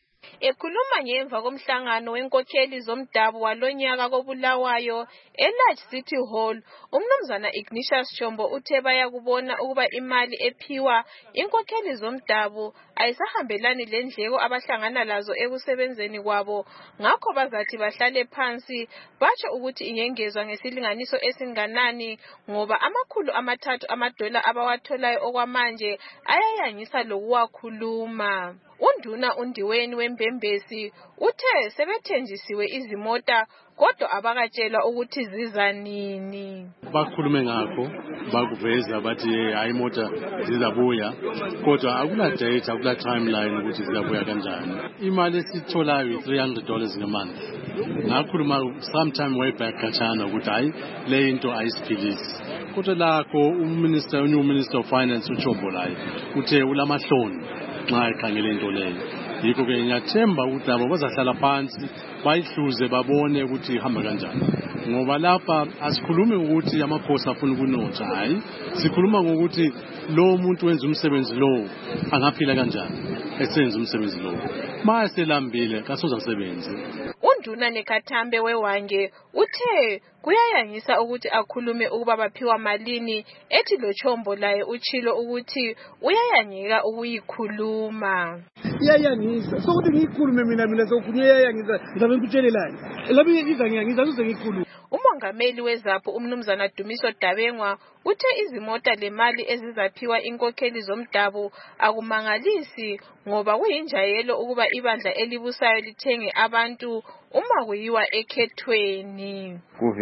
Ekhuluma ngemva komhlangano wenkokheli zomdabu walonyaka kobulawayo eLarge City Hall, umnumzana Ignatius Chombo uthe bayakubona ukuba imali ephiwa inkokheli zomdabu ayisahambelani lendleko abahlangana lazo ekusebenzeni kwabo, ngakho bazathi bahlale phansi batsho ukuthi ingengezwa ngesilinganiso esinganani ngoba amakhulu amathathu amadola abawatholayo okwamanje ayayangisa lokuwakhuluma. Unduna undiweni wembembesi uthe sebethenjisiwe izimota kodwa abakatshelwa ukuthi ziza nini. Bakhulume ngakho bakuveza bathi hayi imota zizabuya kodwa akula date akula timeline ukuthi zizabuya kanjani. Imali esitholayo three hundred dollars ngemonth. Ngakhuluma sometime way back kachana ukuthi hayi le into ayisiphilisi. Kodwa lakho uminister new minister of finance uChobolayo uthe ulamahloni nxa ekhangela into leyo. Yikho ke ngiyathemba ukuthi labo bazahlala phansi bayihluze babone ukuthi ihamba kanjani. Ngoba lapha asikhulumi ukuthi amakhosi afuna ukunotha, hayi sikhuluma ngokuthi lo muntu wenza umsebenzi lo angaphila kanjani esenza umsebenzi lo. Mase lambile kasoza kusebenza. Unduna neKhathambe weWange uthe kuyayangisa ukuthi akhulume ukuba baphiwa malini ethi lo Chombo laye uchilo ukuthi uyayangeka ukuyikhuluma. Iyayangisa sokuthi ngiyikhulume mina mina sokuthi uyayangisa ngizabe ngikutshelelani labi ngiza ngiyangisa uze ngikhulume. Umongameli weZapho umnumzana Dumiso Dabengwa uthe izimota lemali ezizaphiwa inkokheli zomdabu akumangalisi ngoba kuyinjayelo ukuba ibandla elibusayo lithenge abantu uma kuyiwa ekhethweni. Kuvele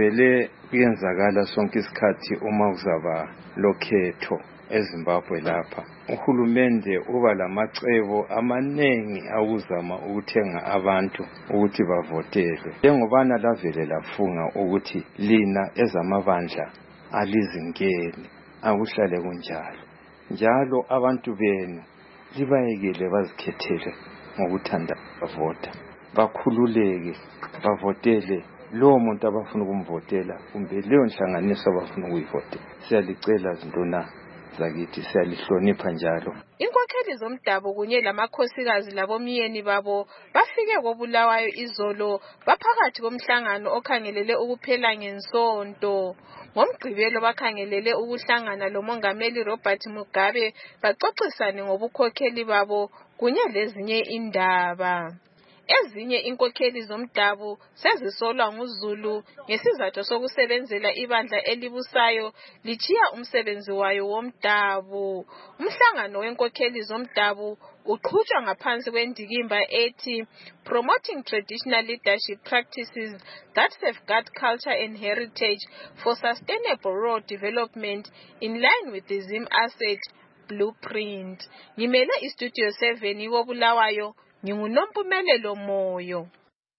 kuvele kuyenzakala sonke isikhathi uma kuzaba lokhetho eZimbabwe lapha. Uhulumende uba lamacebo amanengi awuzama ukuthenga abantu ukuthi bavotelwe. Njengobana lavele lafunga ukuthi lina ezamabandla alizingeni akuhlale kunjalo. Njalo abantu benu libayekele bazikhethele ngokuthanda bavota. Bakhululeke bavotele lowo muntu abafuna ukumvotela kumbe leyo nhlanganiso abafuna ukuyivotela. Siyalicela zinduna zakithi, siyalihlonipha njalo. Inkokheli zomdabu kunye lamakhosikazi labomyeni babo bafike koBulawayo izolo baphakathi komhlangano okhangelele ukuphela ngensonto. Ngomgqibelo bakhangelele ukuhlangana lomongameli Robert Mugabe baxoxisane ngobukhokheli babo kunye lezinye indaba. Ezinye inkokheli zomdabu sezisolwa nguZulu ngesizathu sokusebenzela ibandla elibusayo lichiya umsebenzi wayo womdabu. Umhlangano wenkokheli zomdabu uqhutshwa ngaphansi kwendikimba ethi Promoting Traditional Leadership Practices that Safeguard Culture and Heritage for Sustainable Rural Development in line with the Zim Asset Blueprint. Ngimele iStudio seven koBulawayo. NginguNompumelelo Moyo.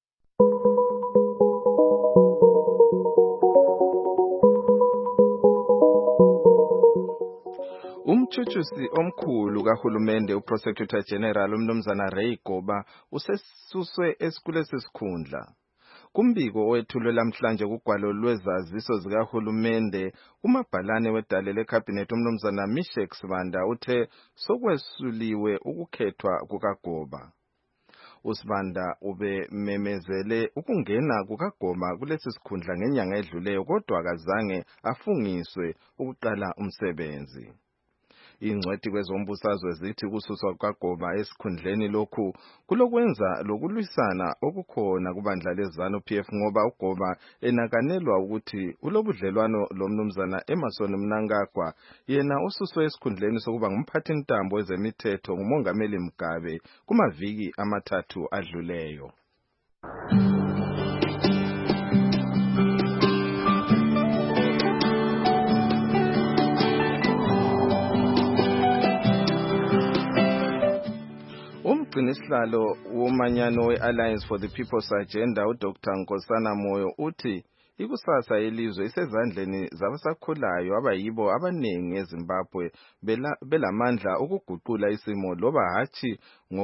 Umchuchusi omkhulu kahulumende uProsecutor General uMnumzana Ray Goba usesuswe esikulesi sikhundla. Kumbiko owethulwe lamhlanje kugwalo lwezaziso zikahulumende umabhalane wedale leCabinet uMnumzana Mishek Sibanda uthe sokwesuliwe ukukhethwa kukaGoba. Usibanda ube memezele ukungena kukaGoma kulesi sikhundla ngenyanga edluleyo kodwa akazange afungiswe ukuqala umsebenzi. Ingcwethi kwezombusazwe zithi kususwa kukaGoma esikhundleni lokhu kulokwenza lokulwisana okukhona kubandla leZanu P F ngoba uGoma enakanelwa ukuthi ulobudlelwano loMnumzana Emerson Mnangagwa yena ususwe esikhundleni sokuba ngumphathi ntambo wezemithetho ngumongameli Mugabe kumaviki amathathu adluleyo. Umgcinisihlalo womanyano we-Alliance for the People's Agenda uDoctor Nkosana Moyo uthi ikusasa yelizwe isezandleni zabasakhulayo abayibo abanengi eZimbabwe belamandla ukuguqula isimo loba hathi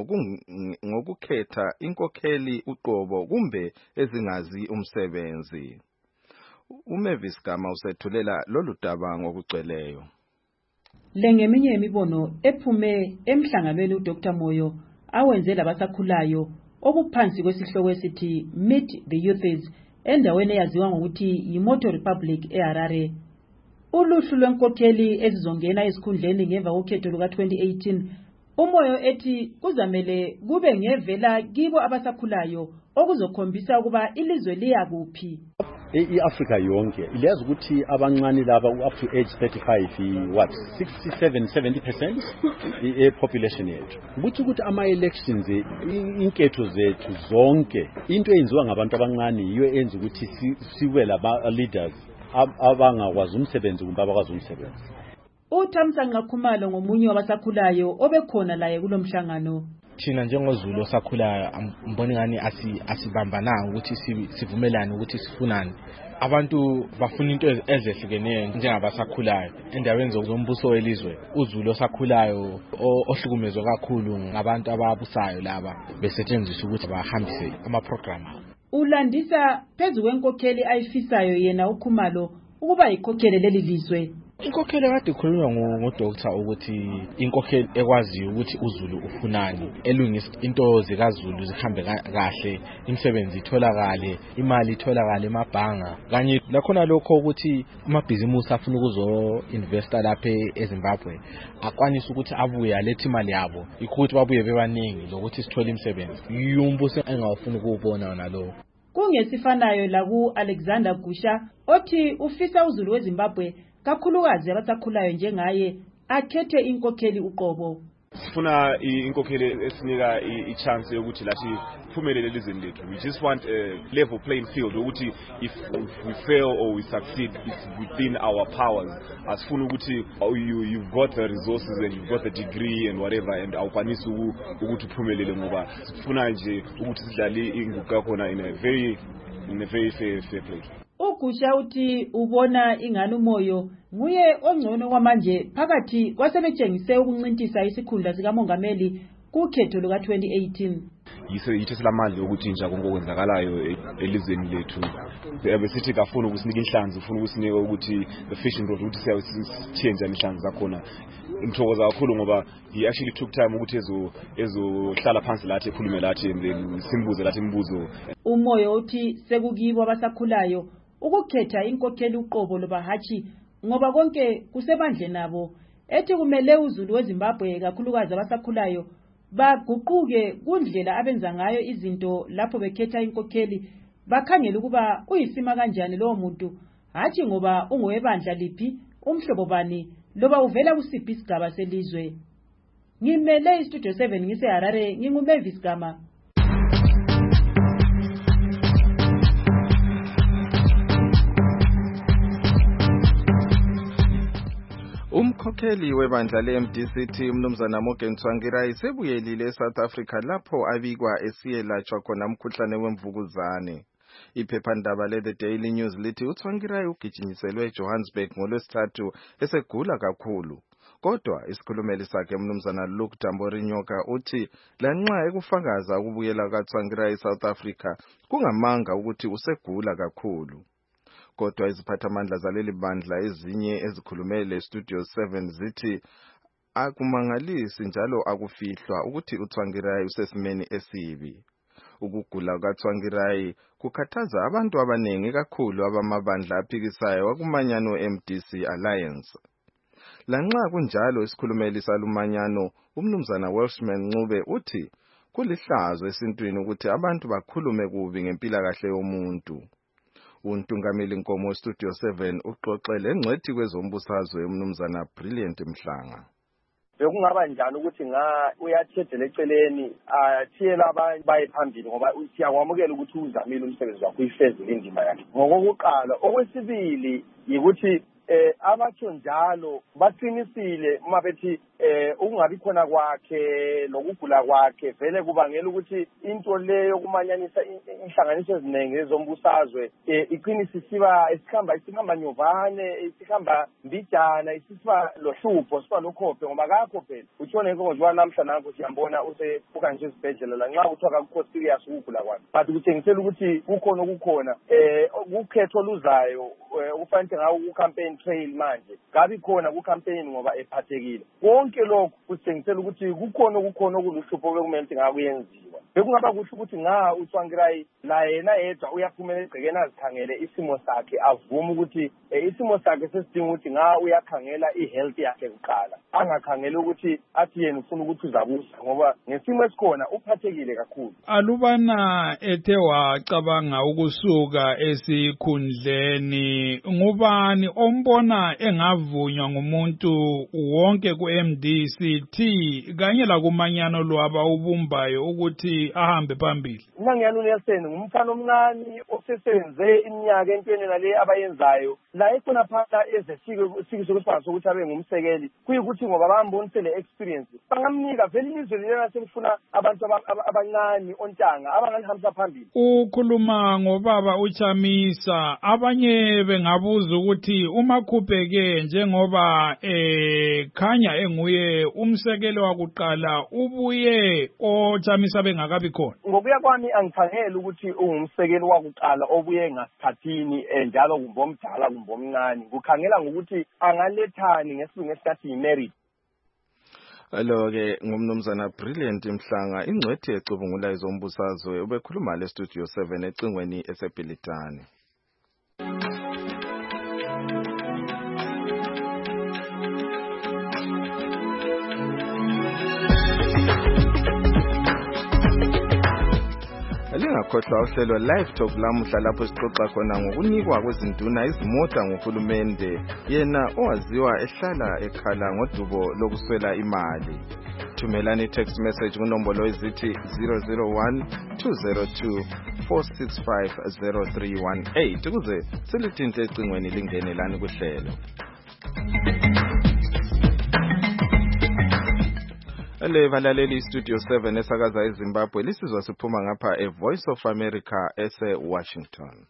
ngokukhetha inkokheli uqobo kumbe ezingazi umsebenzi. uMavis Gama usethulela lolu daba ngokugcweleyo. Lengeminye imibono ephume emhlanganweni uDoctor Moyo awenze labasakhulayo okuphansi kwesihloko esithi Meet the Youths endaweni eyaziwa ngokuthi yiMoto Republic eHarare. Uluhlu lwenkokheli ezizongena esikhundleni ngemva kokhetho luka twenty eighteen uMoyo ethi kuzamele kube ngevela kibo abasakhulayo okuzokhombisa ukuba ilizwe liya kuphi. I-Africa yonke iyazi ukuthi abancane laba up to age thirty-five what sixty-seven seventy percent i-population yethu. Ukuthi ukuthi ama-elections inketho zethu zonke into eyenziwa ngabantu abancane yiyo enza ukuthi siwe laba leaders abangakwazi umsebenzi kumbe abakwazi umsebenzi. uThamsanqa Khumalo ngomunye wabasakhulayo obekhona laye kulomhlangano. Thina njengoZulu osakhulayo mbona ngani asibambananga ukuthi sivumelane ukuthi sifunani. Abantu bafuna into ezehlukeneyo njengabasakhulayo endaweni zombuso welizwe. uZulu osakhulayo ohlukumezwe kakhulu ngabantu ababusayo laba besetshenziswa ukuthi bahambise ama-program. Ulandisa phezu kwenkokheli ayifisayo yena uKhumalo ukuba yikhokheli leli lizwe. Inkokheli kade ikhulunywa ngoDoctor ukuthi inkokheli ekwaziyo ukuthi uZulu ufunani, elungisa into zikaZulu zihambe kahle, imisebenzi itholakale, imali itholakale emabhanga. Kanye lakhona lokho ukuthi amabhizimusi afuna ukuzo investa lapha eZimbabwe akwanisa ukuthi abuye alethe imali yabo, ukuthi babuye bebaningi lokuthi sithole imisebenzi. Yumbuso engawufuna ukubona nalo. Kungesifanayo la ku Alexander Gusha othi ufisa uZulu weZimbabwe kakhulukazi abasakhulayo njengaye akhethe inkokheli uqobo. sifuna inkokheli esinika i-chance yokuthi lathi phumelele elizweni lethu. We just want a level playing field ukuthi if, if we fail or we succeed, it's within our powers. Asifuna ukuthi you, you've got the resources and you've got the degree and whatever and awukwanisi ukuthi uphumelele ngoba sifuna nje ukuthi sidlale ingugu yakhona in a very in a very fair, fair play. Ugusha uthi ubona ingane umoyo nguye ongcono kwamanje phakathi kwasebetshengise ukuncintisa isikhundla sikamongameli kukhetho luka twenty eighteen. Yise yithe silamandla ukuthi nje konke okwenzakalayo elizweni lethu. Abesithi kafuna ukusinika inhlanzi, ufuna ukusinika ukuthi the fishing rod ukuthi siyachange inhlanzi zakhona. Ngithokoza kakhulu ngoba he actually took time ukuthi ezo ezohlala phansi lathi ekhulume lathi and then simbuze lathi imibuzo. Umoyo uthi sekukibo abasakhulayo ukukhetha inkokheli uqobo lobahachi ngoba konke kusebandle nabo ethi kumele uZulu weZimbabwe kakhulukazi abasakhulayo baguquke kundlela abenza ngayo izinto lapho bekhetha inkokheli bakhangela ukuba uyisima kanjani lowo muntu hathi ngoba ungowebandla liphi umhlobo bani loba uvela kusiphi isigaba selizwe. Ngimele iStudio seven ngise Harare nginguMavis Gama. Umkhokheli webandla le-M D C T umnumzana Morgan Tsvangirai sebuyelile eSouth Africa lapho abikwa esiyelatshwa khona umkhuhlane wemvukuzane. Iphephandaba le-The Daily News lithi uTsvangirai ugijinyiselwe eJohannesburg ngolwesithathu esegula kakhulu. Kodwa isikhulumeli sakhe umnumzana Luke Tamborinyoka uthi lanxa ekufakaza ukubuyela kaTsvangirai eSouth Africa kungamanga ukuthi usegula kakhulu. Kodwa iziphathamandla zaleli bandla ezinye ezikhulumele Studio seven zithi akumangalisi njalo akufihlwa ukuthi uTsvangirai usesimeni esibi. Ukugula kaTsvangirai kukhathaza abantu abaningi kakhulu abamabandla aphikisayo wakumanyano M D C Alliance. Lanxa kunjalo isikhulumeli salumanyano umnumzana Welshman Ncube uthi kulihlazo esintwini ukuthi abantu bakhulume kubi ngempilakahle yomuntu. Untungameli Nkomo Studio seven uxoxele engcwethi kwezombusazwe umnumzana Brilliant Mhlanga. Bekungaba njani ukuthi nga uyathethela eceleni athiyela abantu bayiphambili ngoba siyakwamukela ukuthi uzamile umsebenzi wakho uyifezile indima yakhe. Ngokokuqala okwesibili yikuthi eh abatho njalo baqinisile uma bethi eh ukungabi khona kwakhe lokugula kwakhe vele kubangela ukuthi into leyo kumanyanisa inhlanganiso eziningi ezombusazwe iqinisa isiba isikhamba isikhamba nyovane isikhamba mbijana isiba lohlupho siba lokhophe ngoba akakho phela utshone inkonzo namhla nanku siyambona use ukanje esibhedlela la nxa uthoka ukho serious ukugula kwakhe but kuthengisela ukuthi kukhona okukhona eh ukhetho luzayo ukufanele ngawo ku campaign trail manje ngabi khona ku campaign ngoba ephathekile konke lokho kuthengisela ukuthi kukhona okukhona okuluhlupho bekumele ngakuyenziwa bekungaba kuhle ukuthi nga uTsvangirai la yena yedwa uyaphumela egcekeni azikhangele isimo sakhe avume ukuthi isimo sakhe sesidinga ukuthi nga uyakhangela ihealth yakhe kuqala angakhangela ukuthi athi yena ufuna ukuthi uzabusa ngoba ngesimo esikhona uphathekile kakhulu. Alubana ethe wacabanga ukusuka esikhundleni ngubani ombona engavunywa ngumuntu wonke ku M D C T kanye la kumanyano lwaba ubumbayo ukuthi ahambe phambili? Nangiyanu Nelson ngumfana omncane osesenze iminyaka entweni nale abayenzayo la ekhona phata ezesike sokusibazo ukuthi abe ngumsekeli kuyikuthi ngoba bambonisele experience bangamnika vele ilizwe lena selifuna abantu abancane ontanga abangahambisa phambili. Ukhuluma ngobaba uChamisa abanye bengabuza ukuthi uma khupheke njengoba eh khanya enguye umsekeli wakuqala ubuye oChamisa bengakabi khona. Ngokuya kwami angikhangela ukuthi ungumsekeli wakuqala obuye ngasikhathini njalo kumbomdala kumbomncane kukhangela ngokuthi angalethani ngesilungu esikathi yimerit. Alo ke ngumnumzana Brilliant Mhlanga ingcwethi ecubungula izombusazwe ubekhuluma le Studio seven ecingweni esebhilitani. Lingakhohlwa uhlelo live talk lamuhla lapho sixoxa khona ngokunikwa kwezinduna izimota nguhulumende yena owaziwa ehlala ekhala ngodubo lokuswela imali. Thumelani text message kunombolo ezithi zero zero one two zero two four six five zero three one eight ukuze silithinte ecingweni lingene lani kuhlelo. Le valaleli Studio seven esakaza eZimbabwe lisizwa siphuma ngapha e Voice of America ese Washington.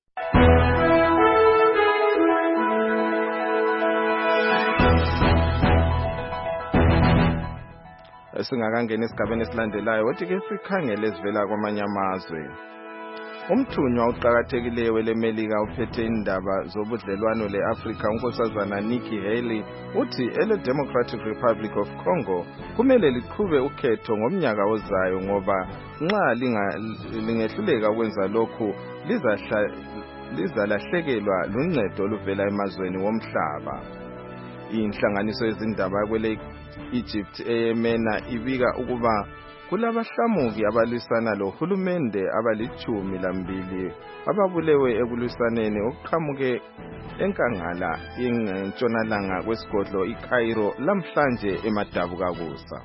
Singakangena esigabeni esilandelayo wathi ke sikhangele sivela kwamanye amazwe. Umthunywa uqhakathekileyo leMelika uphethe indaba zobudlelwano leAfrika unkosazana Nikki Haley uthi ele Democratic Republic of Congo kumele liqhube ukhetho ngomnyaka ozayo ngoba nxa lingehluleka ukwenza lokhu lizahla lizalahlekelwa luncedo oluvela emazweni womhlaba. Inhlanganiso yezindaba kwele Egypt eyemena ibika ukuba kulabahlamuki abalwisana lohulumende abalichumi lambili ababulewe ekulwisaneni okuqhamuke enkangala yentshonalanga kwesigodlo iCairo lamhlanje emadabukakusa.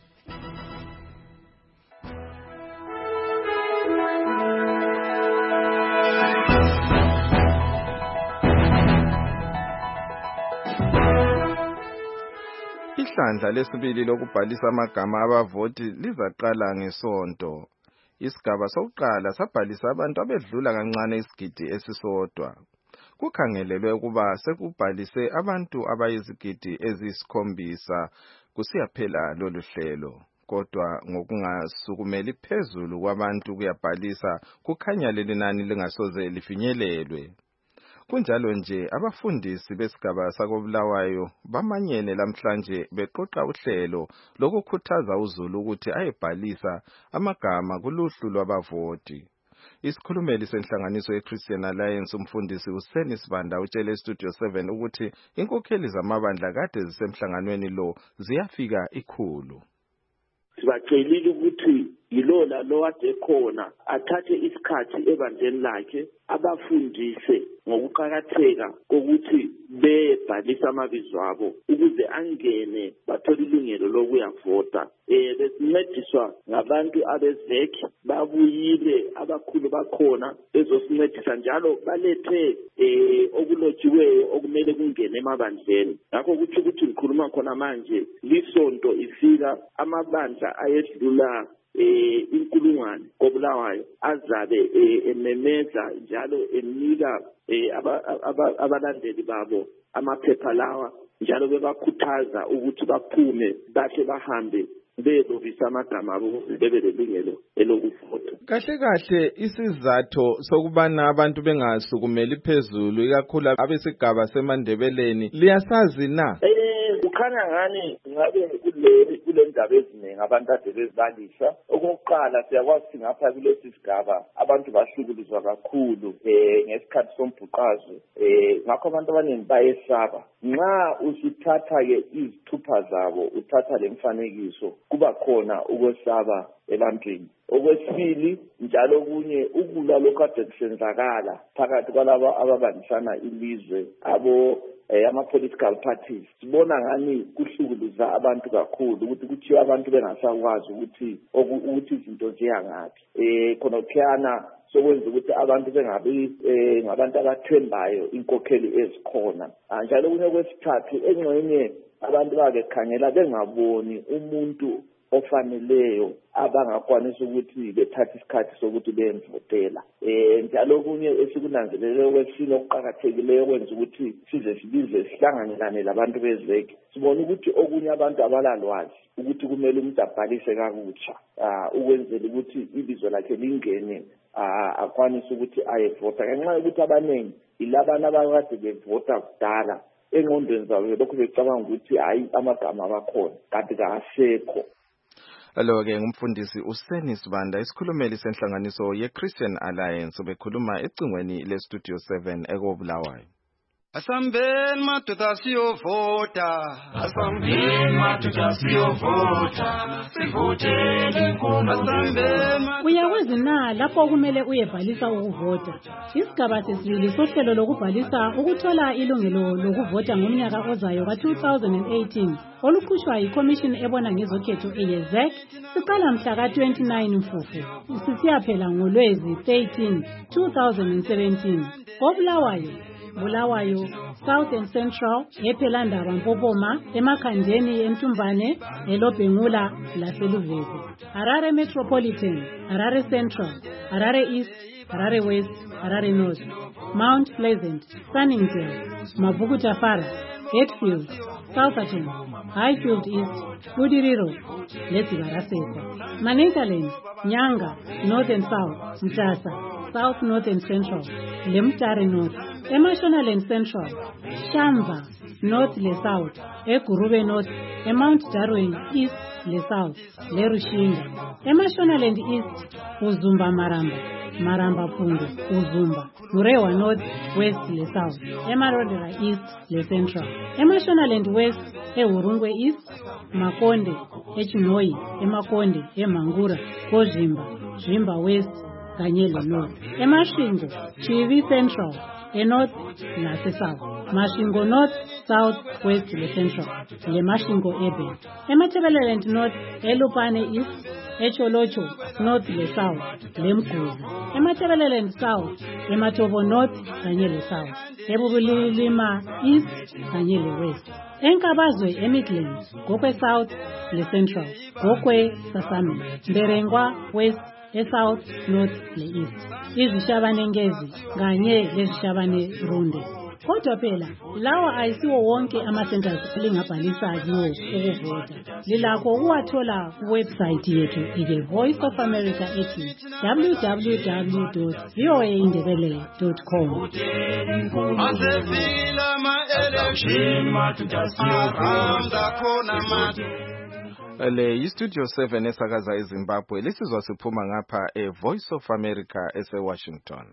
Ihlandla lesibili lokubhalisa amagama abavoti lizaqala ngesonto. Isigaba sokuqala sabhalisa abantu abedlula kancane isigidi esisodwa. Kukhangelelwe ukuba sekubhalise abantu abayizigidi eziyisikhombisa kusiyaphela lolu hlelo. Kodwa ngokungasukumeli phezulu kwabantu kuyabhalisa kukhanya leli nani lingasoze lifinyelelwe. Kunjalo nje abafundisi besigaba sakobulawayo bamanyene lamhlanje beqoqa uhlelo lokukhuthaza uZulu ukuthi ayebhalisa amagama kuluhlu lwabavoti. Isikhulumeli senhlanganiso yeChristian Alliance umfundisi uSeni Sibanda utshele Studio seven ukuthi inkokheli zamabandla kade zisemhlanganweni lo ziyafika ikhulu. Sibacelile ukuthi yilola lo ade khona athathe isikhathi ebandleni lakhe abafundise ngokuqhakatheka kokuthi bebhalisa amabizo abo ukuze angene bathola ilungelo lokuyavota. Eh besincediswa ngabantu abezeki babuyile abakhulu bakhona bezosincedisa njalo balethe eh okulotshiweyo okumele kungene emabandleni. Ngakho ukuthi ukuthi ngikhuluma khona manje lisonto ifika amabandla ayedlula eh inkulungwane kobulawayo azabe ememeza njalo emnika abalandeli babo amaphepha lawa njalo bebakhuthaza ukuthi baphume bahle bahambe bedovisa amagama abo bebe lelungelo elokuvota. Kahle kahle isizathu sokubana abantu bengasukumeli phezulu ikakhulu abesigaba semandebeleni liyasazi na? Kukhanya ngani ngabe kule kule ndaba eziningi abantu ade bezibalisha. Okokuqala siyakwazi ngapha kulesi sigaba abantu bahlukuluzwa kakhulu eh ngesikhathi sombhuqazwe eh ngakho abantu abaningi bayesaba. Nxa usithatha ke izithupha zabo uthatha lemfanekiso kuba khona ukwesaba ebantwini. Okwesibili njalo kunye ukulwa lokade kusenzakala phakathi kwalabo ababandisana ilizwe abo eh ama political parties sibona ngani kuhlukuluza abantu kakhulu ukuthi kuthiwa abantu bengasakwazi ukuthi ukuthi izinto ziyangathi eh khona kukhana sokwenza ukuthi abantu bengabi eh ngabantu abathembayo inkokheli ezikhona. Njalo kunye kwesithathu engxenye abantu bake khangela bengaboni umuntu ofaneleyo abangakwanisa ukuthi bethathe isikhathi sokuthi bemvotela. Eh njalo kunye esikunanzelele kwesini okuqhakathekileyo kwenza ukuthi size sibize sihlanganelane labantu bezeki. Sibona ukuthi okunye abantu abalalwazi ukuthi kumele umuntu abhalise kakutsha ah ukwenzela ukuthi ibizo lakhe lingene akwanisa ukuthi ayevota ngenxa yokuthi abaningi ilabana abakade bevota kudala engqondweni zabo lokho becabanga ukuthi hayi amagama abakhona kanti kasekho. Alo ke ngumfundisi uSeni Sibanda isikhulumeli senhlanganiso yeChristian Alliance bekhuluma ecingweni leStudio seven ekobulawayo. Asambeni madoda siyovota. Asambeni madoda siyovota. Sivoteni inkulu. Asambeni. Uyakwazi na lapho kumele uyebhalisa ukuvota. Isigaba sesibili sohlelo lokubhalisa ukuthola ilungelo lokuvota ngomnyaka ozayo ka two thousand eighteen oluqhushwa yiCommission ebona ngezokhetho eyeZ E C siqala mhla ka twenty-nine Mfumfu sisiyaphela ngoLwezi thirteen two thousand seventeen. Kobulawayo Bulawayo, South and Central, ePhelandaba Mpopoma, eMakhandeni eMtumbane, eLobhengula laseLuvezi. Harare Metropolitan, Harare Central, Harare East, Harare West, Harare North, Mount Pleasant, Sunningdale, Mavuku Tafara, Hatfield, Southampton, Highfield East, Budiriro, Lesibaraseko. Manicaland, Nyanga, North and South, Mtasa, South North and Central, Lemtare North, Emashonaland Central, Shamba, North le South, Ekurube North, Mount Darwin East le South, le Rushinga, Emashonaland East, Uzumba Maramba, Maramba Pungu, Uzumba, Murewa North, West le South, Emarodera East le Central, Emashonaland West, Eurungwe East, Makonde, Echinoi, Emakonde, Emangura, Kozimba, Jimba West, Kanyelo North, Emashingo, Chivi Central, eNorth nase-South, Mashingo North, South, West le Central, le Mashingo Urban. eMatabeleland North, eLupane East, eCholocho North le South, le Mguzi. eMatabeleland South, eMatobo North kanye le South, eBubulilima East kanye le West. eNkabazwe eMidlands, Gokwe South le Central, Gokwe Sasami, Mberengwa West, eSouth, North le East. Izishabane ngezi kanye lezishabane runde. Kodwa phela lawa ayisiwo wonke ama-centers lingabhalisa kiwo ukuvota. Lilakho ukuwathola kuwebsite yethu ike Voice of America ethi w w w dot v o a indebele dot com. Le iStudio seven esakaza eZimbabwe lisizwa siphuma ngapha eVoice of America eseWashington.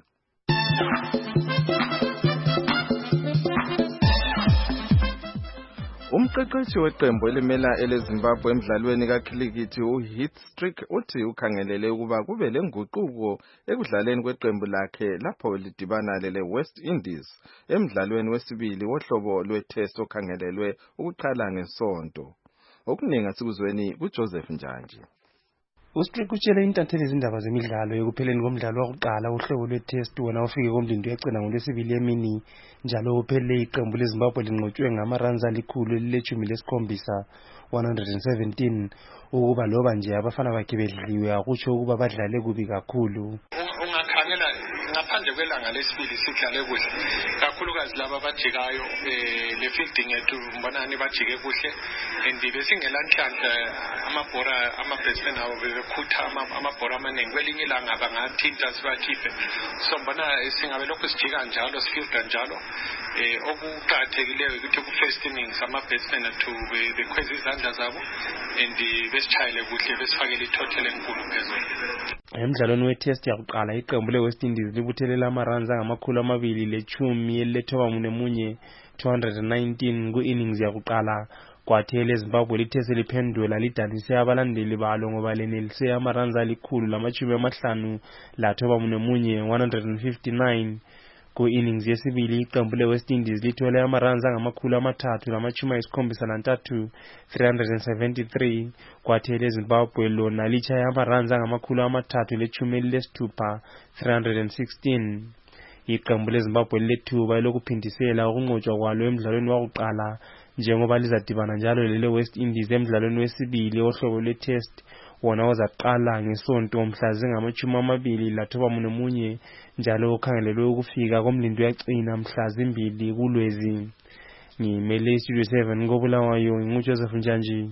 Umqeqeshi weqembu elimela eleZimbabwe emidlalweni kakhilikithi uHeath Streak uthi ukhangelele ukuba kube lenguquko ekudlaleni kweqembu lakhe lapho lidibana leWest Indies emidlalweni wesibili wohlobo lwetest okhangelelwe ukuqala ngesonto. Okuningi asikuzweni kuJoseph Njanji. uStrick utshele intatheli izindaba zemidlalo ekupheleni komdlalo wokuqala uhlobo lwetest wona ufike komdindo yegcina ngolwesibili emini njalo uphelele iqembu leZimbabwe linqotshwe ngamaranza alikhulu elilechumi lesikhombisa one hundred seventeen ukuba loba nje abafana bakhe bedliwe akutsho ukuba badlale kubi kakhulu. Ungakhangela ngaphandle kwelanga lesibili sidlale kuhle kakhulukazi laba abajikayo le fielding yethu mbonani bajike kuhle and besingela nhlanhla amabhora ama-batsmen abo bebekhutha amabhora amaningi kwelinye ilanga bangathinta sibakhiphe so mbona singabe lokhu sijika njalo sifielda njalo um okuqakathekileyo ukuthi ku-first innings ama-batsmen ethu bekhweza izandla zabo and besitshayele kuhle besifakele itotal enkulu phezulu. Emidlalweni wetest yakuqala iqembu leWest Indies libuthelela amaruns angamakhulu amabili lechumi elithoba munye two hundred nineteen ku-innings yakuqala kwathi eleZimbabwe lithe seliphendula lidanise abalandeli balo ngoba lenelise amaruns alikhulu lamachumi amahlanu lathoba munye one hundred fifty-nine. Ku-innings yesibili iqembu leWest Indies lithole amaruns angamakhulu amathathu lamachumi ayisikhombisa nantathu three hundred seventy-three kwathi eleZimbabwe lona litshaya amaruns angamakhulu amathathu lechumi elilesithupha three hundred sixteen. Iqembu leZimbabwe lethuba lokuphindisela ukunqotshwa kwalo emidlalweni wakuqala njengoba lizadibana njalo leleWest Indies emidlalweni wesibili ohlobo lwetest wona ozaqala ngesonto mhla zingamachumi amabili lathoba munye njalo ukhangelelwe ukufika komlindo yagcina mhla zimbili kuLwezi. Ngimele iStudio seven koBulawayo nguJoseph Njanji.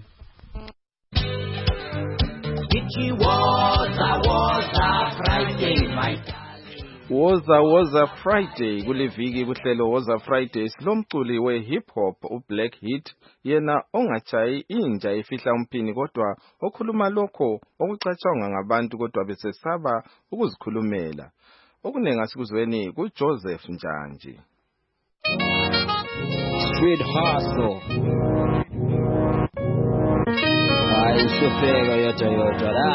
Woza Woza Friday kuliviki kuhlelo Woza Friday silomculi we-hip hop uBlack Hit yena ongachayi inja efihla umphini kodwa okhuluma lokho okucatshangwa ngabantu kodwa besesaba ukuzikhulumela. Okunengi asikuzweni kuJoseph Njanji. street hustle. Ayishupeka yodwa yodwa la.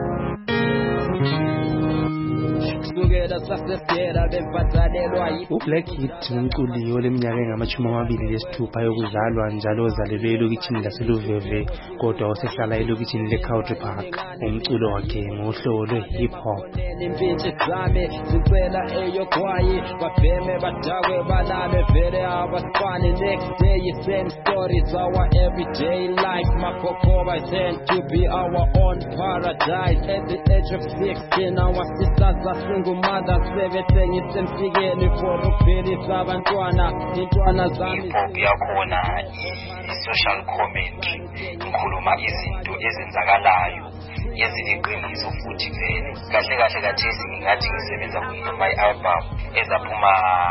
uBlack Hit umculi oleminyaka engamashumi amabili lesithupha yokuzalwa njalo ozalelwe elokitshini laseluveve kodwa osehlala elokitshini leCountry Park. Umculo wakhe ngohlobo lwe-hip hop. Impintshi zami zicela eyogwayi babheme badakwe balale vele abasifani. Next day same story, it's our everyday life. Makokoba tend to be our own paradise. At the age of sixteen our sisters are single mothers. Everything is emsigeni for ukuphilisa abantwana. Intwana zami hip-hop yakhona i-social commentary, ngikhuluma izinto ezenzakalayo yezineqiniso futhi vele. Kahle kahle kathesi ngingathi ngisebenza my album ezaphuma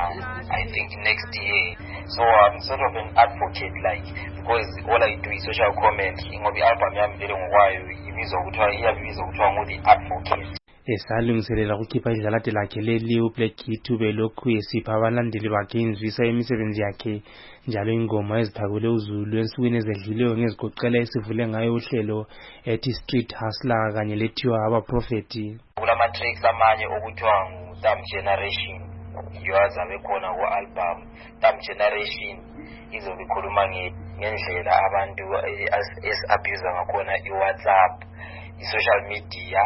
I think next year. So I'm sort of an advocate, like, because all I do is social commentary. Ngoba i-album yami vele ngokwayo ibizwa kuthiwa iyabizwa kuthiwa nguThe Advocate. esalungiselela ukukhipha idlalade lakhe leli uBlack Hit ubelokhu esipha abalandeli bakhe inzwisa yemisebenzi yakhe njalo ingoma eziphakule uZulu ensukwini ezedlileyo ngezigoqela esivule ngayo uhlelo ethi Street Hustler kanye lethiwa abaprofeti. Kulama tracks amanye okuthiwa nguThumb Generation yozabe khona ku-album. Thumb Generation izobe ikhuluma ngendlela abantu esi-abuse ngakhona i-WhatsApp, i-social media,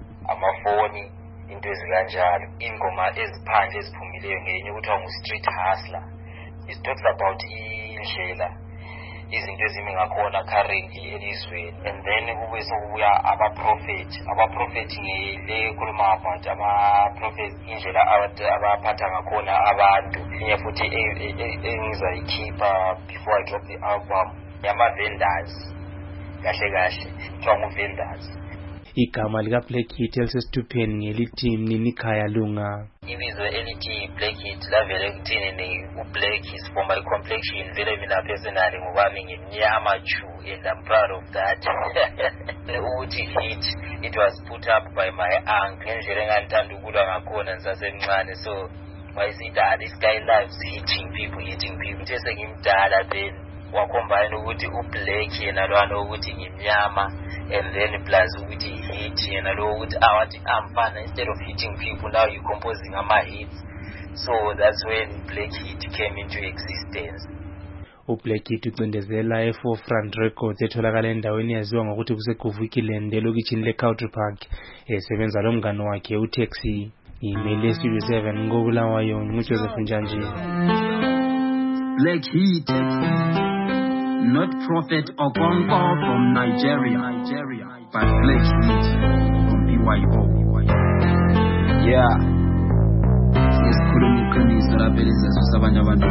amafoni, into ezikanjalo. Ingoma eziphandle eziphumileyo ngenye ukuthiwa ngu-Street Hustler. It talks about indlela izinto ezimi ngakhona currently elizweni. And then kube sokubuya abaprofet. Abaprofet ngile khuluma about abaprofet indlela abaphatha ngakhona abantu. Inye futhi engizayikhipha before I drop the album yama-vendors. Kahle kahle kuthiwa ngu-vendors. Igama likaBlack Hit elisesithupheni ngelithi Mninikhaya Lunga. Ibizo elithi Black Hit lavele kuthini ni uBlack is for my complexion. Vele mina personally ngubami ngimnyama chu and I'm proud of that. Uthi hit, it was put up by my uncle. Ngendlela engandithanda ukulwa ngakhona ngisasemncane. So why is it that this guy loves hitting people, hitting people? Nje sengimdala then wacombine ukuthi uBlack yena lwana ukuthi ngimnyama. And then plus with the hit, you know, with our amfana, instead of hitting people, now you're composing ama hits. So that's when Black Hit came into existence. uBlack Hit ucindezela e-Forefront Records etholakala endaweni yaziwa ngokuthi kuseGuvukiland elokitshini leCountry Park. Esebenza lo mngane wakhe uTaxi. Imele Studio seven ngobulawayo nguJoseph Njanji. Black Hit, not Prophet Okonko from Nigeria, Nigeria, but Black Hit from B Y O. Yeah. Sesikhuluma iqiniso lapha elizazwisa abanye abantu.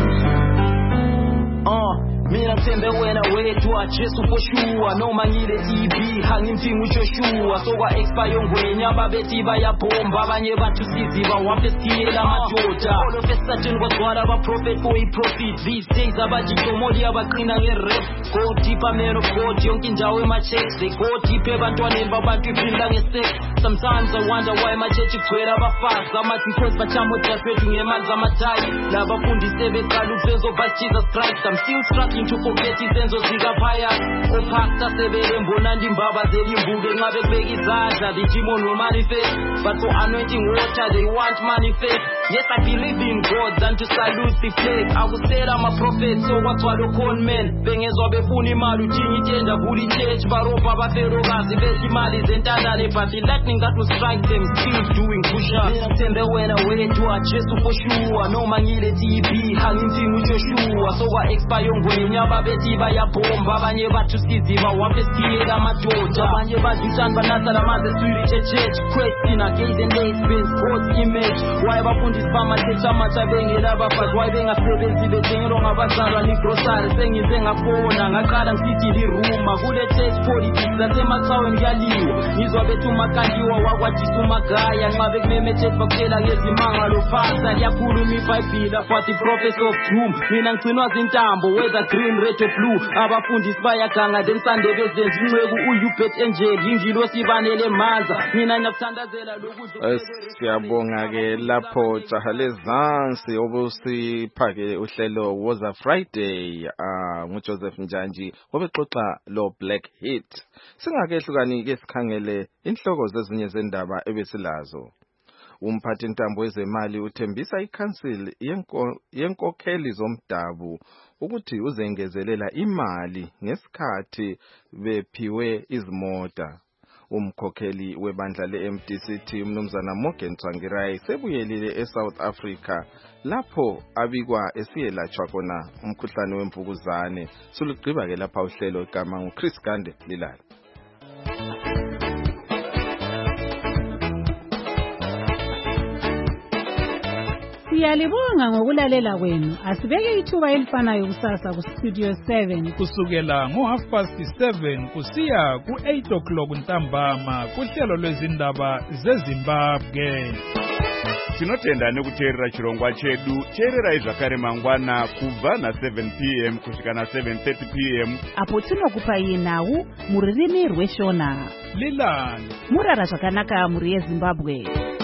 Uh, mina mthembe wena wedwa Jesu foshua noma ngile T V hangimthinga uJoshua sokwa expire ngwenya ababethi bayabhomba abanye bathu siziba wapesiyela amadoda all of a sudden kwagcwala abaprofet for a profit these days abajitomoli abaqina ngerap go deeper man of God yonke indawo ema-checks they go deep ebantwaneni babantu iphila ngesex. Sometimes I wonder why my church igcwele abafazi amathi because bachamo dadwethu ngemali zamadayi labafundi sebeqala ukusezoba Jesus Christ. I'm still struggling to forget izenzo zikaphaya opasta sebele mbonandi imbaba zelimbuke ngabe kubeka izandla dijimo no manifest but for anointing water they want manifest. Yes, I believe in God than to salute the flag. Akusela ama-prophets so kwagcwala con men bengezwa befuna imali uthinga itenda kuli church barobha abafelokazi bethi imali zentandane but the lightning that will strike them still doing push-ups. Mina mthembe wena wedwa Jesu foshua noma ngile T V hangimthinga uJoshua sokwa expire ngwenya ababethi bayabhomba abanye bathu siziba wapesiyela amadoda abanye badlishani banatha lamanzi eswiriche church question against the nations God's image why abafundisi bamathethi amatsha bengela abafazi why bengasebenzi bethengelwa ngabazalwa nigrosari sengize ngabona ngaqala ngisithi liruma kule church politics zasemacaweni kuyaliwa ngizwa bethu umakandiwa wakwaDisa umagaya nxa bekumemetheth bakutshela ngezimangalo phasa liyakhuluma iBhayibhili but the prophets of doom mina ngcinwa zintambo whether green red or blue abafundisi bayaganga then sandebe zenza inceku uyubet angel ingilo sibanele manza mina ngiyakuthandazela lokudla. Siyabonga ke lapho jaha lezansi obusiphake uhlelo Woza Friday ah nguJoseph Njanji obexoxa lo Black Hit. Singakehlukani ke sikhangele inhloko zezinye zendaba ebesilazo. Umphathi ntambo wezemali uthembisa iCouncil yenko yenkokheli zomdabu ukuthi uzengezelela imali ngesikhathi bephiwe izimota. Umkhokheli webandla le-M D C T umnumzana Morgan Tsvangirai sebuyelile eSouth Africa lapho abikwa esiyelatshwa khona umkhuhlane wemvukuzane. Suligqiba ke lapha uhlelo igama nguChris Gande Lilala. Siyalibonga ngokulalela kwenu. Asibeke ithuba elifanayo kusasa ku Studio seven kusukela ngo half past seven kusiya ku eight o'clock ntambama kuhlelo lwezindaba zeZimbabwe. Tinotenda nekuteerera chirongwa chedu cherera izvakare mangwana kubva na seven p m kusvika na seven thirty p m apo tinokupai nhau muririmi rweshona. Lilani murara zvakanaka muri yeZimbabwe.